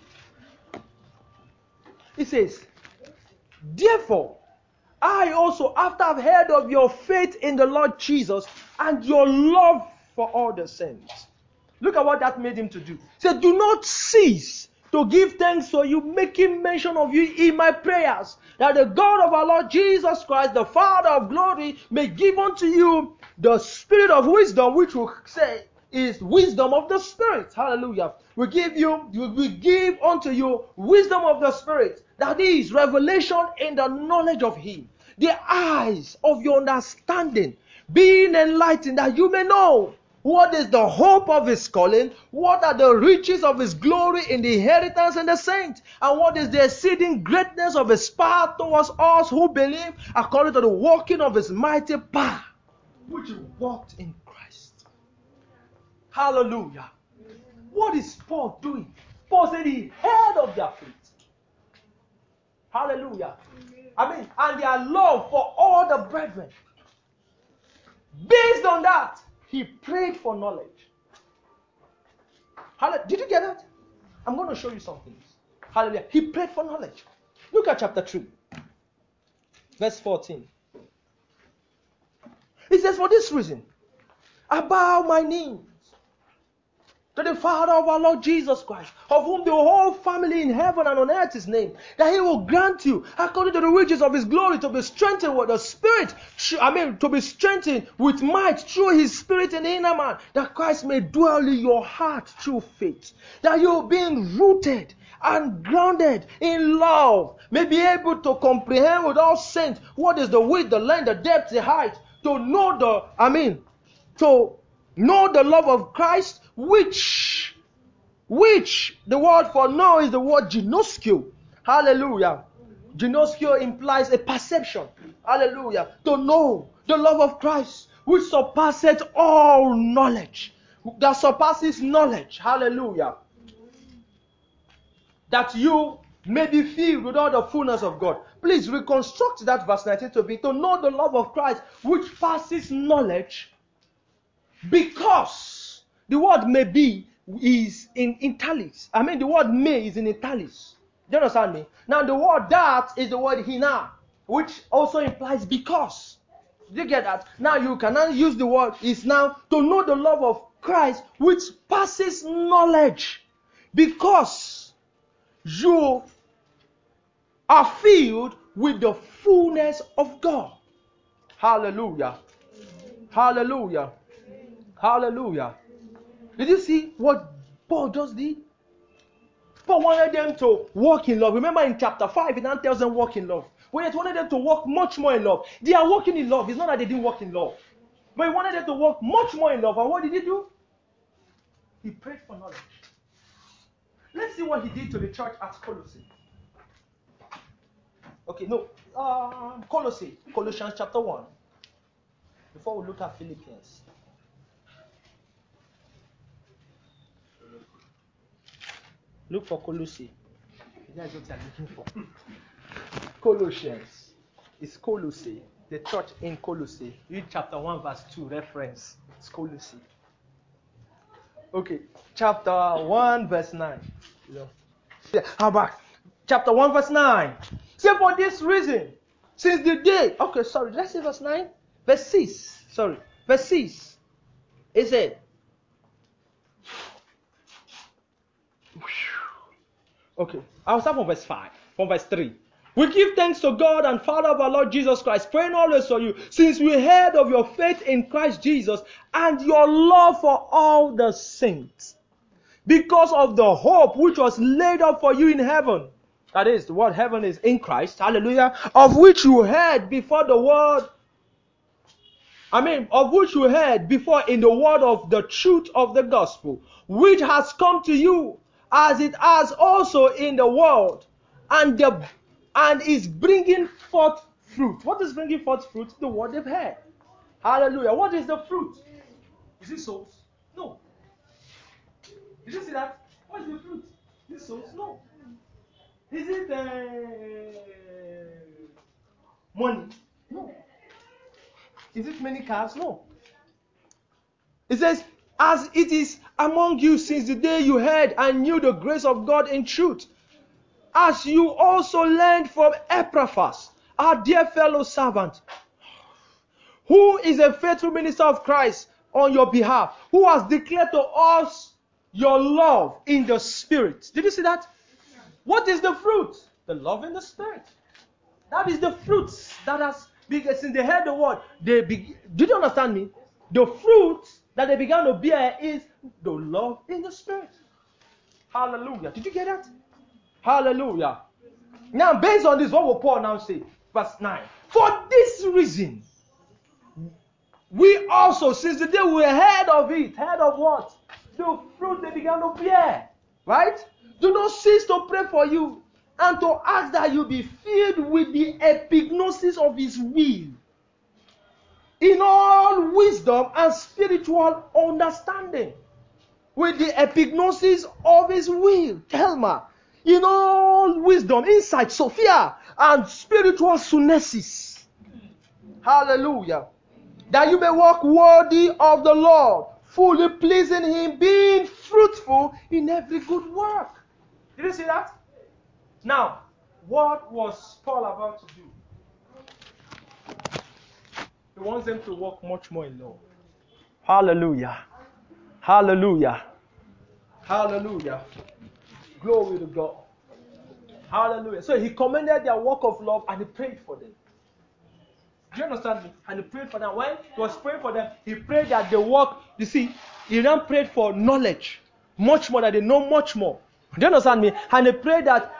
It says, therefore, I also, after I've heard of your faith in the Lord Jesus and your love for all the saints. Look at what that made him to do. He said, do not cease to give thanks for you, making mention of you in my prayers, that the God of our Lord Jesus Christ, the Father of glory, may give unto you the spirit of wisdom, which we say is wisdom of the Spirit. Hallelujah. We give unto you wisdom of the Spirit, that is revelation in the knowledge of Him, the eyes of your understanding being enlightened, that you may know what is the hope of His calling, what are the riches of His glory in the inheritance in the saints, and what is the exceeding greatness of His power towards us who believe, according to the working of His mighty power, which He worked in Christ. Hallelujah. What is Paul doing? Paul said He heard of their faith. Hallelujah. And their love for all the brethren. Based on that, he prayed for knowledge. Did you get that? I'm going to show you something. Hallelujah. He prayed for knowledge. Look at chapter 3, verse 14. It says, for this reason, I bow my knees to the Father of our Lord Jesus Christ, of whom the whole family in heaven and on earth is named, that He will grant you, according to the riches of His glory, to be strengthened with the Spirit, to be strengthened with might through His Spirit in the inner man, that Christ may dwell in your heart through faith, that you, being rooted and grounded in love, may be able to comprehend with all saints what is the width, the length, the depth, the height, to know the love of Christ, which which the word for know is the word ginoskio. Hallelujah. Ginoskio implies a perception. Hallelujah. To know the love of Christ, which surpasses all knowledge. That surpasses knowledge. Hallelujah. That you may be filled with all the fullness of God. Please reconstruct that verse 19 to be to know the love of Christ, which passes knowledge, because the word may be is in italics. I mean, the word may is in italics. Do you understand me? Now, the word that is the word hina, which also implies because. Do you get that? Now, you cannot use the word is now to know the love of Christ, which passes knowledge, because you are filled with the fullness of God. Hallelujah. Hallelujah. Hallelujah. Did you see what Paul just did? Paul wanted them to walk in love. Remember in chapter 5, he now tells them walk in love. But he wanted them to walk much more in love. They are walking in love. It's not that they didn't walk in love. But he wanted them to walk much more in love. And what did he do? He prayed for knowledge. Let's see what he did to the church at Colossae. Okay, no. Colossians chapter 1. Before we look at Philippians. Look for Colossae. That's what I'm looking for. Colossians. It's Colossae. The church in Colossae. Read chapter 1 verse 2 reference. It's Colossae. Okay. Chapter 1 verse 9. Yeah, how about chapter 1 verse 9? Say for this reason, since the day. Okay, sorry. Did I say verse 9? Verse 6. Sorry. Verse 6. It said. Okay. I'll start from verse 5. From verse 3. We give thanks to God and Father of our Lord Jesus Christ, praying always for you, since we heard of your faith in Christ Jesus and your love for all the saints, because of the hope which was laid up for you in heaven. That is, the word heaven is in Christ, hallelujah, of which you heard before the word, of which you heard before in the word of the truth of the gospel, which has come to you, as it has also in the world, and is bringing forth fruit. What is bringing forth fruit? The word they've heard. Hallelujah. What is the fruit? Is it souls? No. Did you see that? What is the fruit? Is it souls? No. Is it money? No. Is it many cars? No. It says, as it is among you since the day you heard and knew the grace of God in truth, as you also learned from Epaphras, our dear fellow servant, who is a faithful minister of Christ on your behalf, who has declared to us your love in the Spirit. Did you see that? What is the fruit? The love in the Spirit. That is the fruits that has begun since they heard the word. Did you understand me? The fruit that they began to bear is the love in the Spirit. Hallelujah. Did you get that? Hallelujah. Now, based on this, what will Paul now say? Verse 9. For this reason, we also, since the day we heard of it, heard of what? The fruit they began to bear. Right? Do not cease to pray for you and to ask that you be filled with the epignosis of his will, in all wisdom and spiritual understanding. With the epignosis of his will, Telma, in all wisdom, insight, Sophia, and spiritual sunesis. Hallelujah. That you may walk worthy of the Lord, fully pleasing him, being fruitful in every good work. Did you see that? Now, what was Paul about to do? He wants them to walk much more in love. Hallelujah. Hallelujah. Hallelujah. Glory to God. Hallelujah. So he commended their work of love and he prayed for them. Do you understand me? And he prayed for them. When he was praying for them, he prayed that the work, you see, he then prayed for knowledge. Much more, that they know much more. Do you understand me? And he prayed that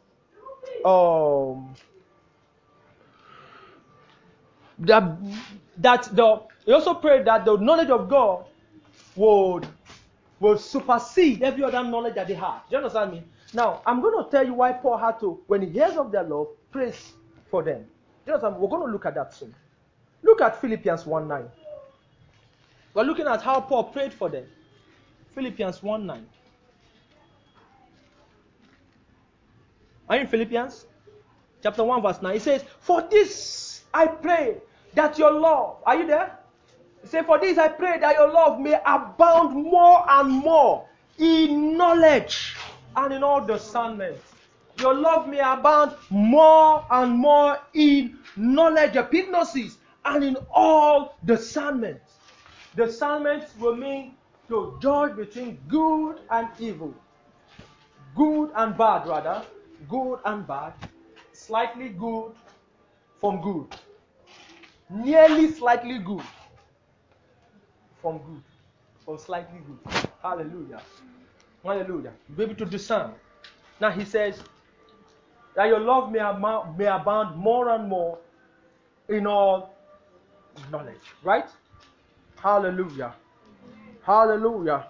that he also prayed that the knowledge of God would supersede every other knowledge that they had. Do you understand me? Now, I'm going to tell you why Paul had to, when he hears of their love, praise for them. Do you understand? We're going to look at that soon. Look at Philippians 1:9. We're looking at how Paul prayed for them. Philippians 1:9. Are you in Philippians? Chapter 1 verse 9. It says, "For this I pray that your love," are you there? It says, "For this I pray that your love may abound more and more in knowledge and in all discernment." Your love may abound more and more in knowledge, epignosis, and in all discernment. Discernment will mean to judge between good and evil. Good and bad, rather. Good and bad. Slightly good from good. Nearly slightly good from good. From slightly good. Hallelujah. Hallelujah. Be able to discern. Now he says that your love may abound more and more in all knowledge. Right? Hallelujah. Hallelujah.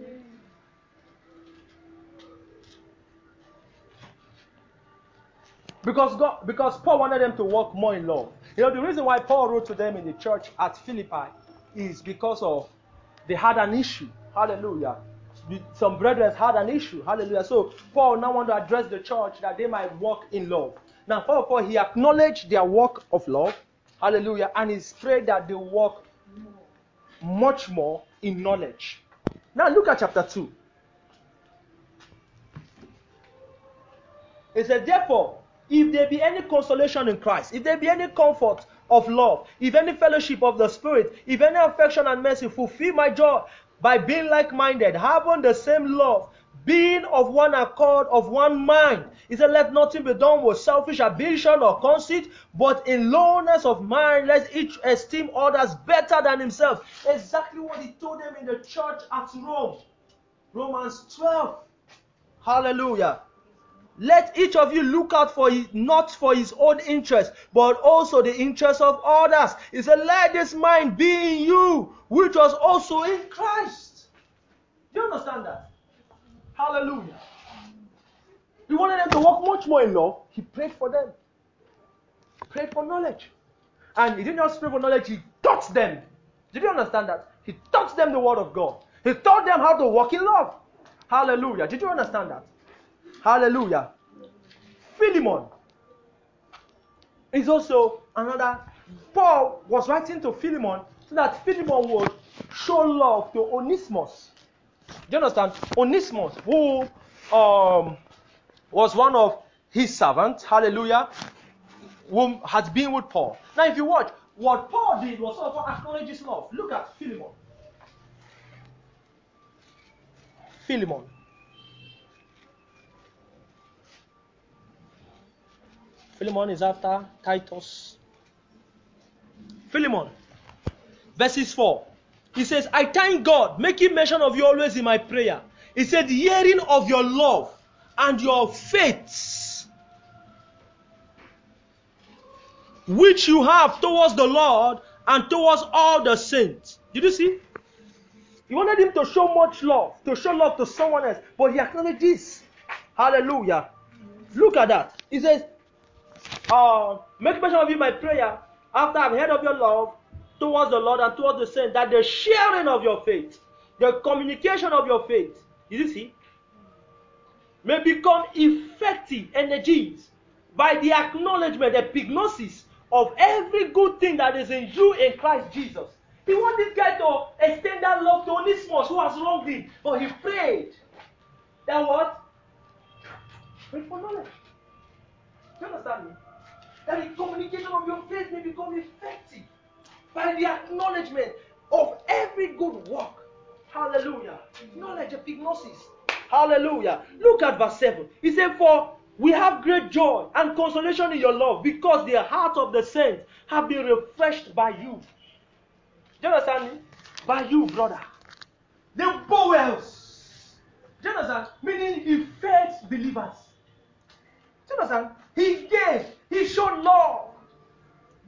Because Paul wanted them to walk more in love. You know, the reason why Paul wrote to them in the church at Philippi is because of they had an issue. Hallelujah. Some brethren had an issue. Hallelujah. So Paul now wanted to address the church that they might walk in love. Now, Paul, he acknowledged their work of love. Hallelujah. And he prayed that they walk much more in knowledge. Now look at chapter 2. It says, "Therefore, if there be any consolation in Christ, if there be any comfort of love, if any fellowship of the Spirit, if any affection and mercy, fulfill my joy by being like-minded, having the same love, being of one accord, of one mind." He said, "Let nothing be done with selfish ambition or conceit, but in lowliness of mind, let each esteem others better than himself." Exactly what he told them in the church at Rome. Romans 12. Hallelujah. "Let each of you look out not for his own interest, but also the interest of others." He said, "Let this mind be in you, which was also in Christ." Do you understand that? Hallelujah. He wanted them to walk much more in love. He prayed for them. Prayed for knowledge. And he didn't just pray for knowledge, he taught them. Did you understand that? He taught them the word of God. He taught them how to walk in love. Hallelujah. Did you understand that? Hallelujah. Philemon is also another. Paul was writing to Philemon so that Philemon would show love to Onesimus. Do you understand? Onesimus, who was one of his servants, hallelujah, who had been with Paul. Now, if you watch, what Paul did was sort of acknowledge his love. Look at Philemon. Philemon. Philemon is after Titus. Philemon, verses 4. He says, "I thank God, making mention of you always in my prayer." He said, "Hearing of your love and your faith, which you have towards the Lord and towards all the saints." Did you see? He wanted him to show much love, to show love to someone else, but he acknowledged this. Hallelujah. Look at that. He says, "Make mention of you my prayer, after I've heard of your love towards the Lord and towards the saints, that the sharing of your faith, the communication of your faith," you see, "may become effective energies by the acknowledgement, epignosis of every good thing that is in you in Christ Jesus." He wanted this guy to extend that love to Onesimus, who has wronged him, but he prayed that what? Pray for knowledge. Do you understand me? That the communication of your faith may become effective by the acknowledgement of every good work. Hallelujah. Knowledge, epignosis. Hallelujah. Look at verse 7. He said, "For we have great joy and consolation in your love, because the heart of the saints have been refreshed by you." Do you understand me? By you, brother. The bowels. Do you understand? Meaning he fed believers. Do you understand? He gave. He showed love.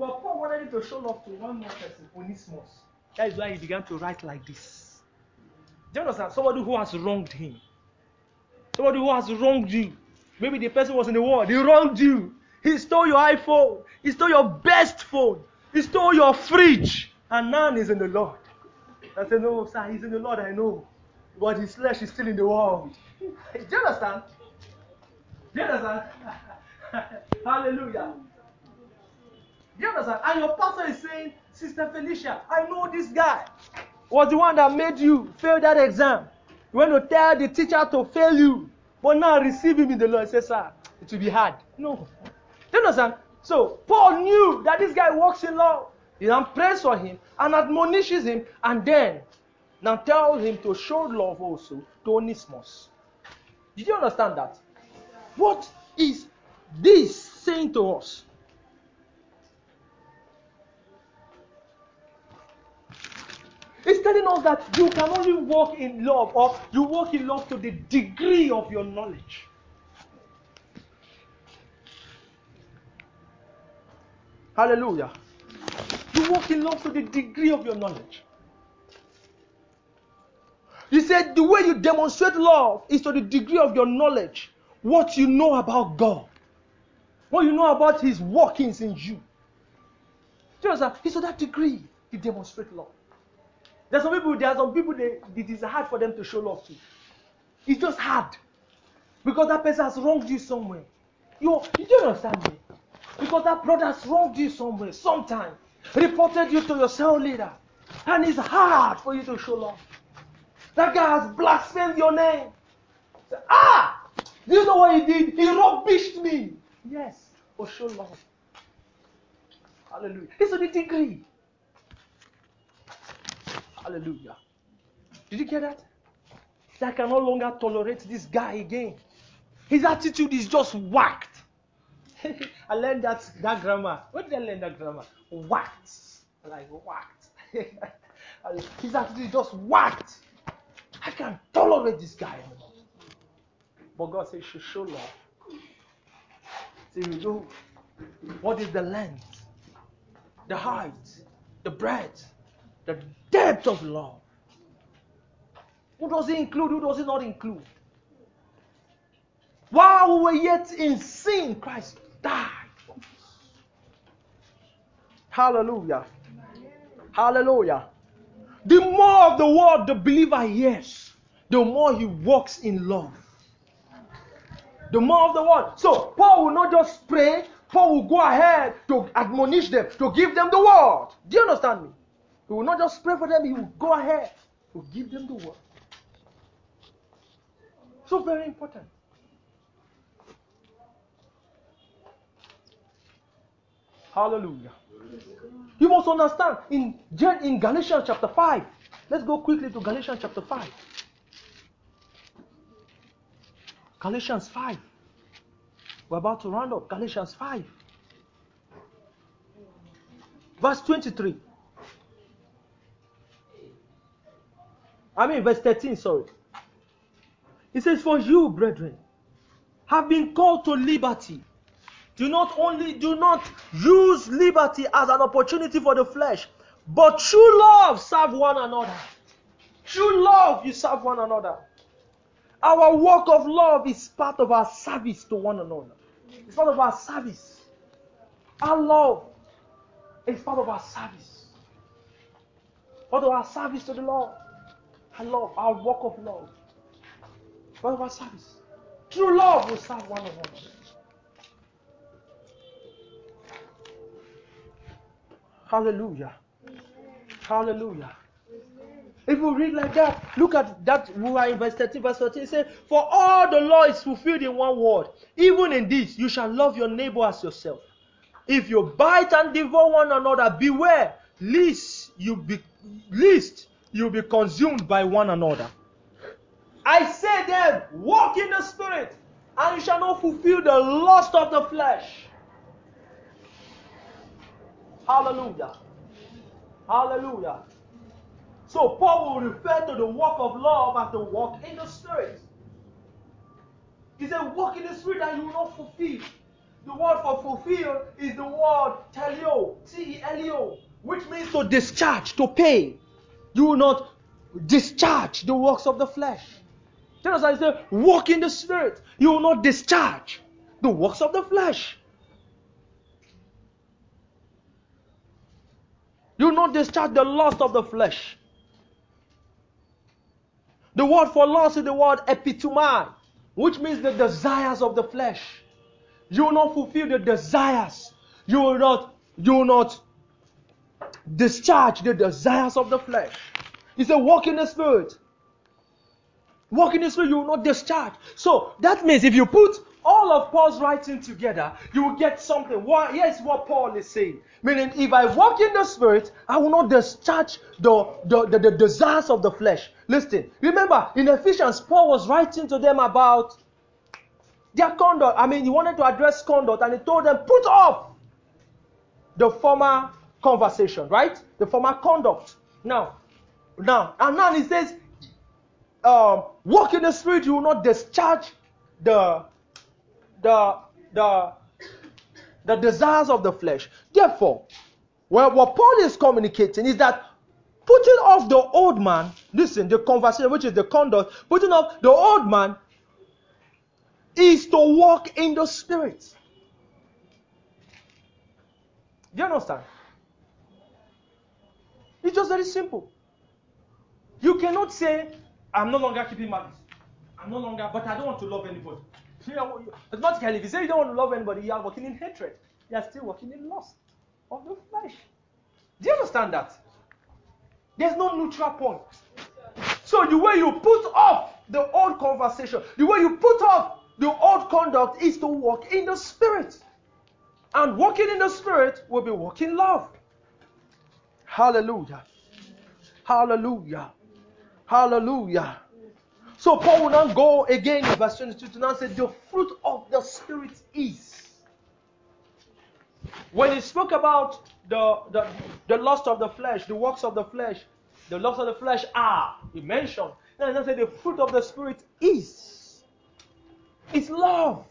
But Paul wanted him to show love to one more person, Onesimus. That is why he began to write like this. Do you understand? Somebody who has wronged him. Somebody who has wronged you. Maybe the person was in the world. He wronged you. He stole your iPhone. He stole your best phone. He stole your fridge. And now he's in the Lord. I said, no, sir, he's in the Lord, I know. But his flesh is still in the world. Do you understand? Do you understand? Hallelujah. Do you understand? And your pastor is saying, Sister Felicia, I know this guy was the one that made you fail that exam. You want to tell the teacher to fail you. But now receive him in the Lord. Say, sir, it will be hard. No. Do you understand? So Paul knew that this guy walks in love. He then prays for him and admonishes him, and then now tells him to show love also to Onesimus. Did you understand that? What is this saying to us? It's telling us that you can only walk in love, or you walk in love to the degree of your knowledge. Hallelujah. You walk in love to the degree of your knowledge. He said the way you demonstrate love is to the degree of your knowledge. What you know about God. What you know about His workings in you. Do you understand? It's to that degree you demonstrate love. There are some people it is hard for them to show love to. It's just hard. Because that person has wronged you somewhere. You don't understand me. Because that brother has wronged you somewhere, sometime. Reported you to your cell leader. And it's hard for you to show love. That guy has blasphemed your name. Say, do you know what he did? He rubbished me. Yes, for show love. Hallelujah. It's to the degree. Hallelujah. Did you get that? I can no longer tolerate this guy again. His attitude is just whacked. I learned that grammar. Where did I learn that grammar? Whacked. Like whacked. His attitude is just whacked. I can't tolerate this guy anymore. But God says you should show love. So you know what is the length, the height, the breadth, the depth of love. Who does it include? Who does it not include? While we were yet in sin, Christ died. Hallelujah. Hallelujah. The more of the word the believer hears, the more he walks in love. The more of the word. So Paul will not just pray, Paul will go ahead to admonish them, to give them the word. Do you understand me? He will not just pray for them, he will go ahead to give them the word. So very important. Hallelujah. You must understand in Galatians chapter 5. Let's go quickly to Galatians chapter 5. Galatians 5. We're about to round up. Galatians 5. Verse 23. Verse 13, sorry. It says, for you, brethren, have been called to liberty. Do not use liberty as an opportunity for the flesh, but true love serve one another. True love, you serve one another. Our work of love is part of our service to one another. It's part of our service. Our love is part of our service. Part of our service to the Lord. Our love, our work of love. Part of our service. True love will serve one another. Hallelujah. Hallelujah. If we read like that, look at that. We are in verse 13. Verse 13 says, for all the law is fulfilled in one word. Even in this, you shall love your neighbor as yourself. If you bite and devour one another, beware, lest you be consumed by one another. I say then, walk in the Spirit, and you shall not fulfill the lust of the flesh. Hallelujah. Hallelujah. So Paul will refer to the walk of love as the walk in the Spirit. He said, walk in the Spirit and you will not fulfill The word for fulfill is the word teleo, T-E-L-E-O, which means to discharge, to pay. You will not discharge the works of the flesh. Just as I say, walk in the Spirit. You will not discharge the works of the flesh. You will not discharge the lust of the flesh. The word for lust is the word epitomai, which means the desires of the flesh. You will not fulfill the desires. You will not discharge the desires of the flesh. He said, walk in the Spirit. Walk in the Spirit, you will not discharge. So that means if you put all of Paul's writing together, you will get something. Here's what Paul is saying. Meaning, if I walk in the Spirit, I will not discharge the desires of the flesh. Listen, remember, in Ephesians, Paul was writing to them about their conduct. He wanted to address conduct, and he told them, put off the former conversation, right? The former conduct. Now he says, walk in the Spirit, you will not discharge the desires of the flesh. Therefore, what Paul is communicating is that putting off the old man, listen, the conversation, which is the conduct, putting off the old man is to walk in the Spirit. Do you understand? It's just very simple. You cannot say, I'm no longer keeping malice. But I don't want to love anybody. Automatically, if you say you don't want to love anybody, you are working in hatred. You are still working in lust of the flesh. Do you understand that? There's no neutral point. So the way you put off the old conversation, the way you put off the old conduct is to walk in the Spirit. And walking in the Spirit will be walking love. Hallelujah. Hallelujah. Hallelujah. So Paul will now go again in verse 22 to now say the fruit of the Spirit is. When he spoke about the lust of the flesh, the works of the flesh, the lust of the flesh are, he mentioned. Now he now said the fruit of the Spirit is. It's love.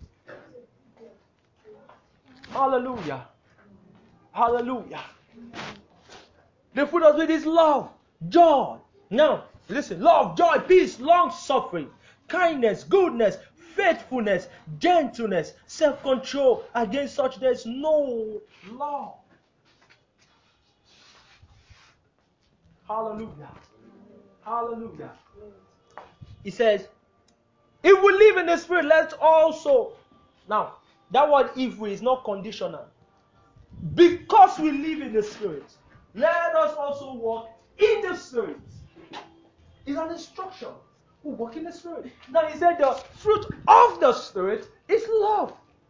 Hallelujah. Hallelujah. The fruit of the Spirit is love, joy. Now, listen, love, joy, peace, long suffering, kindness, goodness, faithfulness, gentleness, self-control. Against such there is no law. Hallelujah. Hallelujah. He says, if we live in the Spirit, let's also. Now, that word if we is not conditional. Because we live in the Spirit, let us also walk in the Spirit. It's an instruction. We walk in the Spirit. Now he said the fruit of the Spirit is love.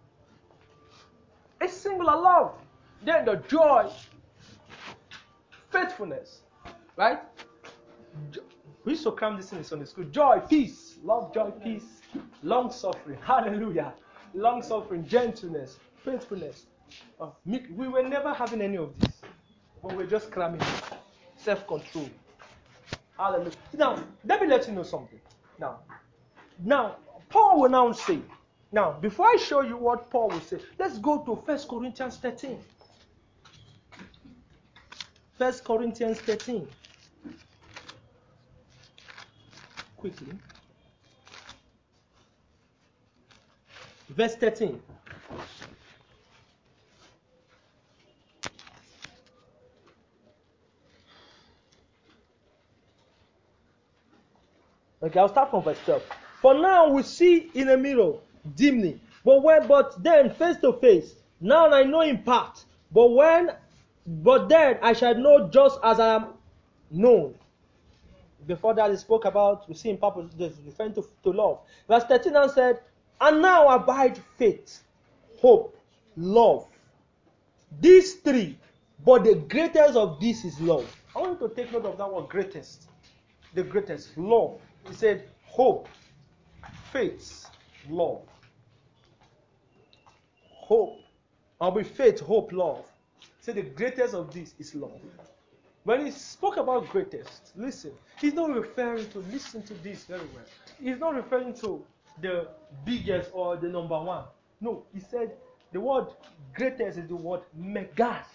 It's singular love. Then the joy, faithfulness, right? We used to cram this in Sunday school. Joy, peace, love, joy, peace, long suffering. Hallelujah. Long suffering, gentleness, faithfulness. We were never having any of this, but we're just cramming it. Self-control. Hallelujah. Now, let me let you know something. Now, Paul will now say. Now, before I show you what Paul will say, let's go to 1 Corinthians 13. 1 Corinthians 13. Quickly. Verse 13. Okay, I'll start from verse 12. For now we see in a mirror, dimly, but then face to face. Now I know in part, but then I shall know just as I am known. Before that, he spoke about, we see in purpose, referring to love. Verse 13 now said, and now abide faith, hope, love. These three, but the greatest of these is love. I want you to take note of that word, greatest. The greatest, love. He said, hope, faith, love. Hope. And with faith, hope, love. He said the greatest of this is love. When he spoke about greatest, listen, he's not referring to, listen to this very well. He's not referring to the biggest or the number one. No, he said The word greatest is the word megas.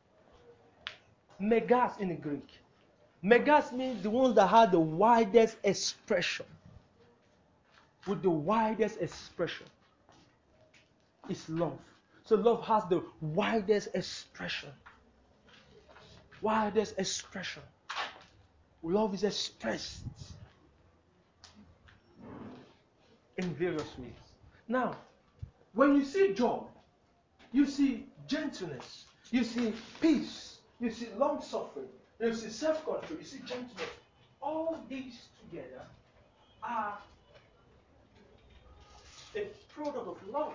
Megas in the Greek. Megas means the ones that have the widest expression. With the widest expression is love. So love has the widest expression. Widest expression. Love is expressed in various ways. Now, when you see joy, you see gentleness, you see peace, you see long suffering, you see self-control, you see gentleness. All these together are a product of love.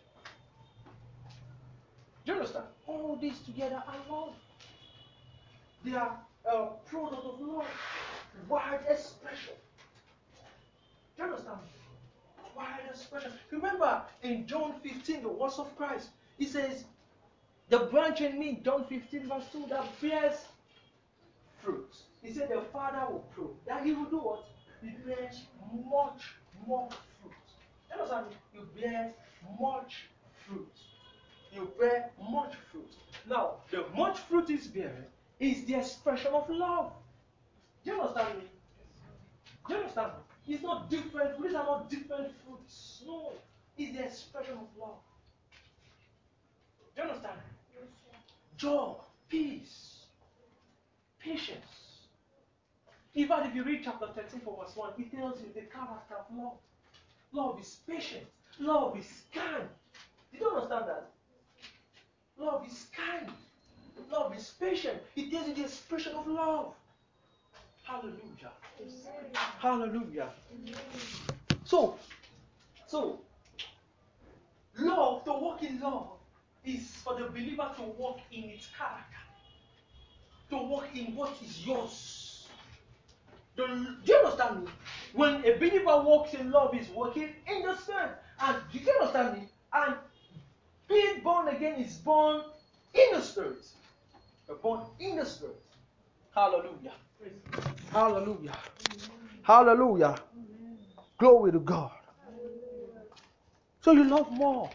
Do you understand? All these together are love. They are a product of love. Wide expression. Do you understand? Wide expression. Remember in John 15, the words of Christ, he says, the branch in me, John 15, verse 2, that bears fruit. He said the Father will prove that he will do what? He bears much more fruit. You understand? You bear much fruit. You bear much fruit. Now, the much fruit is bearing is the expression of love. Do you understand me? Do you understand me? It's not different. These are not different fruits. No. It's the expression of love. Do you understand? Joy, peace, patience. In fact, if you read chapter 13 from verse 1, it tells you the character of love. Love is patient. Love is kind. Did you understand that? Love is kind. Love is patient. It tells you the expression of love. Hallelujah. Hallelujah. So, love, to walk in love, is for the believer to walk in its character. To walk in what is yours. Do you understand me? When a believer walks in love, is walking in the Spirit. And do you understand me? And being born again is born in the Spirit. You're born in the Spirit. Hallelujah. Hallelujah. Hallelujah. Glory to God. So you love more.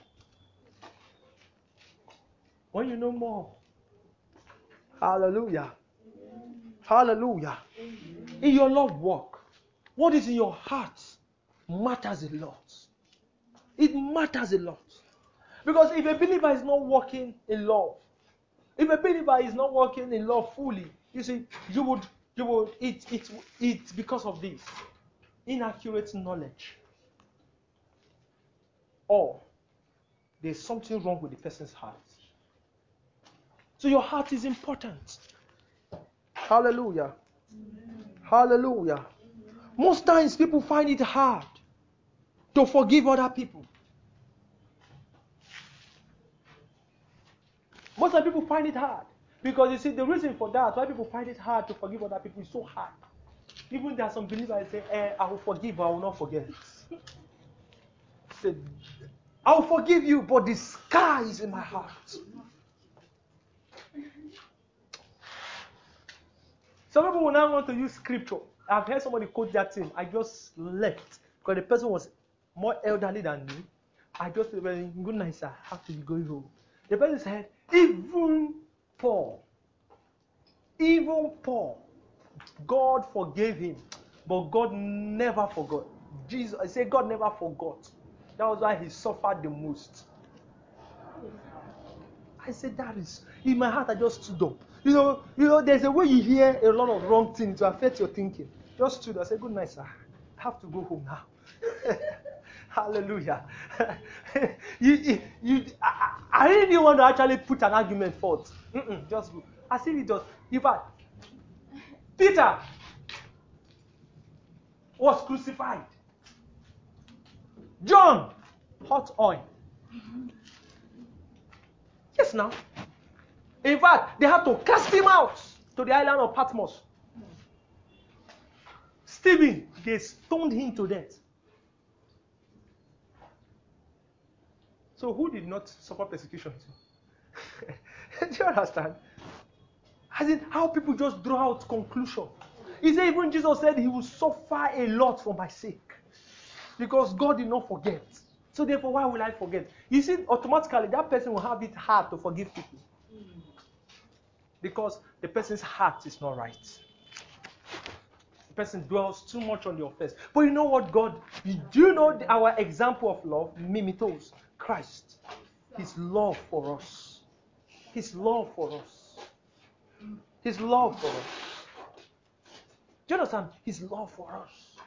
When you know more. Hallelujah. Hallelujah. In your love walk, what is in your heart matters a lot. It matters a lot. Because if a believer is not walking in love, if a believer is not walking in love fully, you see, it's because of this inaccurate knowledge, or there's something wrong with the person's heart. So your heart is important. Hallelujah. Hallelujah. Most times people find it hard to forgive other people. Most times people find it hard. Because you see, the reason for that, why people find it hard to forgive other people is so hard. Even there are some believers that say, I will forgive, but I will not forget. Say, I will forgive you, but the scar is in my heart. Some people will now want to use scripture. I've heard somebody quote that thing. I just left because the person was more elderly than me. I just said, well, good night, sir. I have to be going home. The person said, even Paul, God forgave him, but God never forgot. Jesus, I say God never forgot. That was why he suffered the most. I said, that is, in my heart I just stood up. You know, there's a way you hear a lot of wrong things to affect your thinking. Just stood up. I said, good night, sir. I have to go home now. Hallelujah. I really didn't want to actually put an argument forth. Just go. I see it just. In fact, Peter was crucified. John, hot oil. Yes, now. In fact, they had to cast him out to the island of Patmos. Stephen, they stoned him to death. So who did not suffer persecution? Do you understand? As in, how people just draw out conclusion. He said even Jesus said he will suffer a lot for my sake. Because God did not forget. So therefore, why will I forget? You see, automatically that person will have it hard to forgive people. Because the person's heart is not right. The person dwells too much on the offense. But you know what, God? Do you know our example of love? Mimitos. Christ. His love for us. His love for us. His love for us. Do you understand? His love for us.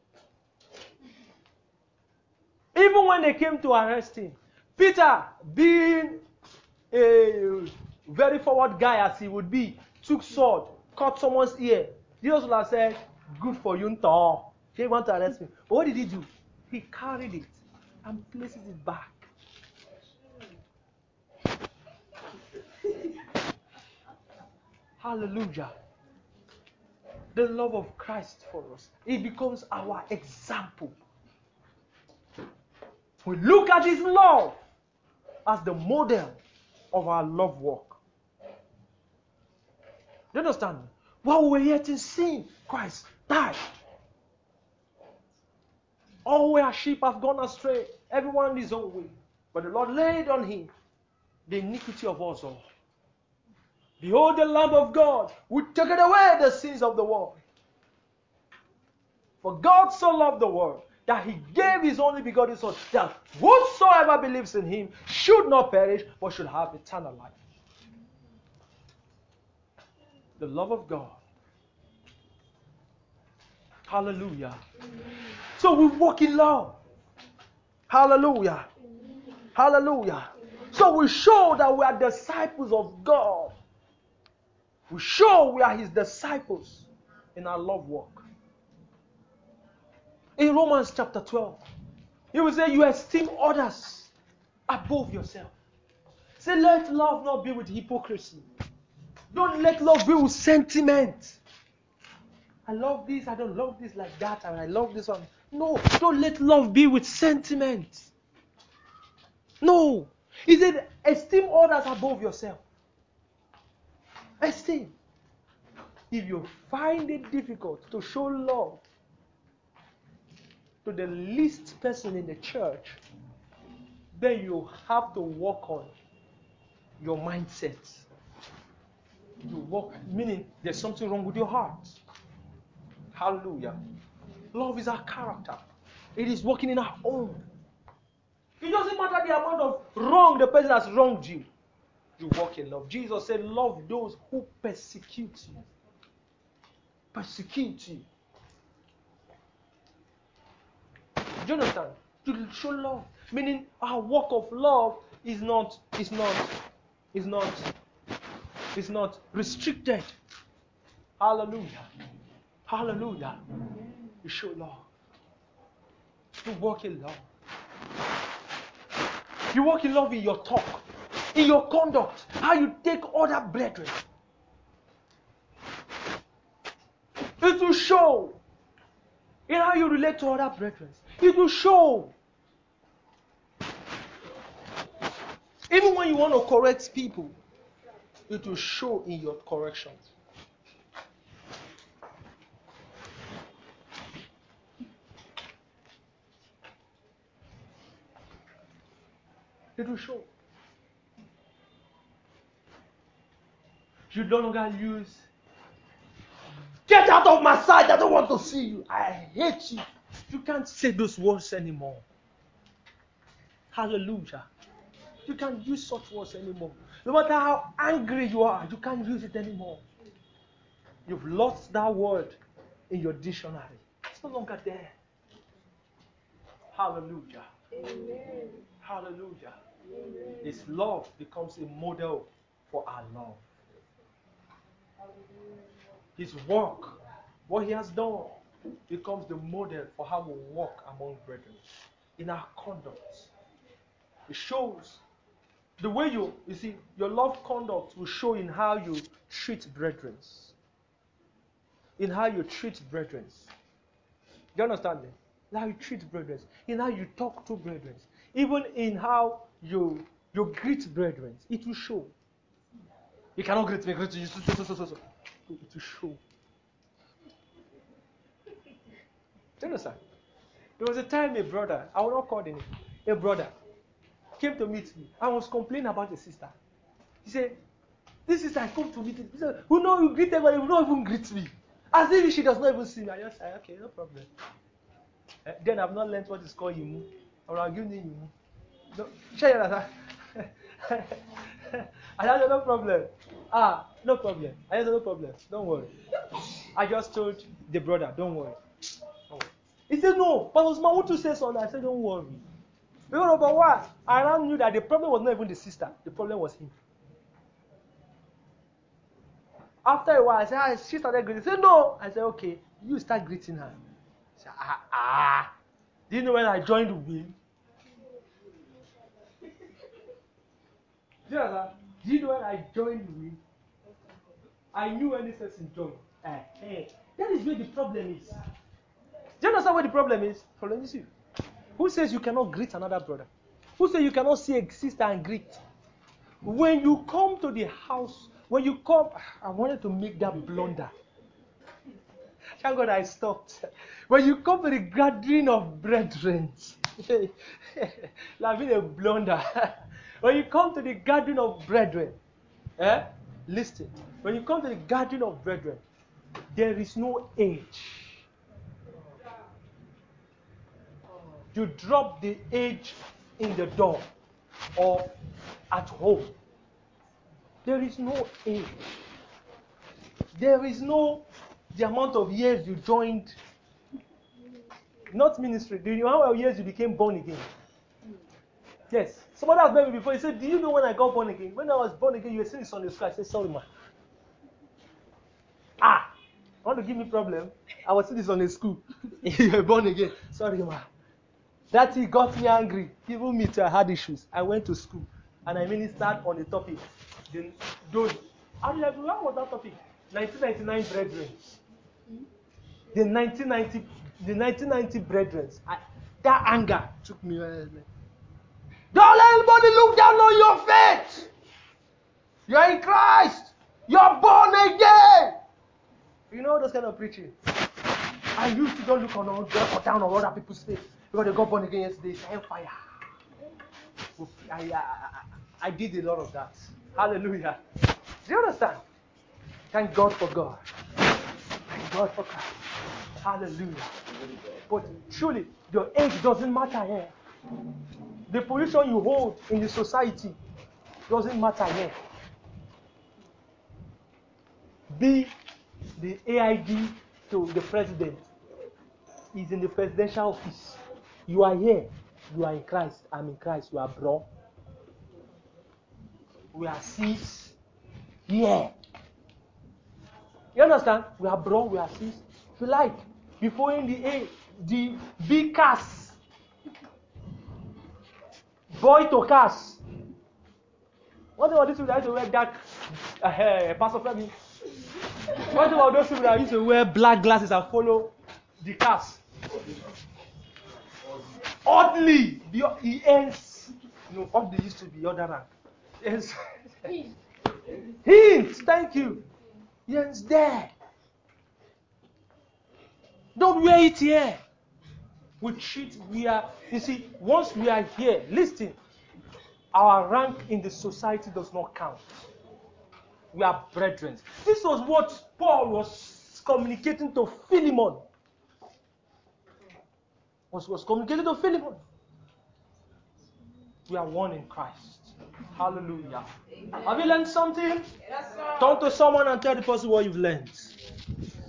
Even when they came to arrest him, Peter, being a very forward guy as he would be, took sword, cut someone's ear. Jesus would have said, good for you, Nto. They want to arrest me. But what did he do? He carried it and places it back. Hallelujah. The love of Christ for us. It becomes our example. We look at his love as the model of our love walk. Do you understand? While we were yet in sin, Christ died. All we as sheep have gone astray, everyone his own way. But the Lord laid on him the iniquity of us all. Behold the Lamb of God, who taketh away the sins of the world. For God so loved the world, that he gave his only begotten Son, that whosoever believes in him should not perish, but should have eternal life. The love of God. Hallelujah. So we walk in love. Hallelujah. Hallelujah. So we show that we are disciples of God. We show we are his disciples in our love walk. In Romans chapter 12, he will say you esteem others above yourself. Say, let love not be with hypocrisy. Don't let love be with sentiment. I love this, I don't love this like that, and I love this one. No, don't let love be with sentiment. No. He said, esteem others above yourself. Esteem. If you find it difficult to show love to the least person in the church, then you have to work on your mindset. You work, meaning there's something wrong with your heart. Hallelujah. Love is our character. It is working in our own. It doesn't matter the amount of wrong the person has wronged you. You walk in love. Jesus said, love those who persecute you. Persecute you. Do you understand? To show love. Meaning our work of love is not restricted. Hallelujah. Hallelujah. You show love. You walk in love. You walk in love in your talk, in your conduct, how you take other brethren. It will show in how you relate to other brethren. It will show. Even when you want to correct people, it will show in your corrections. It will show. You no longer use, get out of my sight, I don't want to see you. I hate you. You can't say those words anymore. Hallelujah. You can't use such words anymore. No matter how angry you are, you can't use it anymore. You've lost that word in your dictionary. It's no longer there. Hallelujah. Amen. Hallelujah. Amen. His love becomes a model for our love. His work, what he has done, becomes the model for how we walk among brethren. In our conduct. It shows the way you see, your love conduct will show in how you treat brethren. In how you treat brethren. Do you understand me? In how you treat brethren. In how you talk to brethren. Even in how you greet brethren. It will show. You cannot greet me, greet you. So. It will show. Do you understand? There was a time a brother, I will not call the name. a brother came to meet me. I was complaining about a sister. He said, this sister has come to meet me. He said, you know, you greet everybody, you don't even greet me. As if she does not even see me. I just said, okay, no problem. Then I've not learned what is called Yimu. I'll give you Yimu. No, share that. I said, no problem. No problem. I said, no problem. Don't worry. I just told the brother, don't worry. He said, no, but Osman, want to say something? I said, don't worry. You know about what? I now knew that the problem was not even the sister. The problem was him. After a while, I said, she started greeting. He said, no. I said, okay, you start greeting her. He said, Do you know when I joined Will? Do you know when I joined Will? I knew when this person joined. That is where the problem is. Do you understand where the problem is? The problem is you. Who says you cannot greet another brother? Who says you cannot see a sister and greet? When you come to the house, I wanted to make that blunder. Thank God I stopped. When you come to the gathering of brethren, like been a blunder. When you come to the gathering of brethren, listen. When you come to the gathering of brethren, there is no age. You drop the age in the door or at home. There is no age. There is no the amount of years you joined, not ministry. Do you know how many years you became born again? Yes. Somebody asked me before, he said, do you know when I got born again? When I was born again, you were sitting Sunday school. I said, sorry, man. Want to give me problem? I was sitting Sunday school. You were born again. Sorry, man. That he got me angry. Even me too, I had issues. I went to school and I ministered on the topic. I was like, what was that topic? 1999 brethren. The 1990 brethren. That anger took me. Don't let anybody look down on your faith. You're in Christ. You're born again. You know those kind of preaching. I used to don't look down on other people's faith because they got born again yesterday. It's hellfire. I did a lot of that. Hallelujah. Do you understand? Thank God for God. Thank God for Christ. Hallelujah. But truly, your age doesn't matter here. The position you hold in the society doesn't matter here. Be the AID to the president. He's in the presidential office. You are here. You are in Christ. I'm in Christ. You are bro. We are sis. Here. You understand? We are bro. We are sis. If you like, before in the B cast. Boy to cast. What about these people that used to wear dark Pastor Femi? What about those people that used to wear black glasses and follow the cast? Oddly, he ends. Oddly used to be other rank. Yes. Hint. Thank you. He ends there. Don't wear it here. You see, once we are here, listen, our rank in the society does not count. We are brethren. This was what Paul was communicating to Philemon. Was communicating to Philemon. We are one in Christ. Hallelujah. Amen. Have you learned something? Yes, sir. Turn to someone and tell the person what you've learned.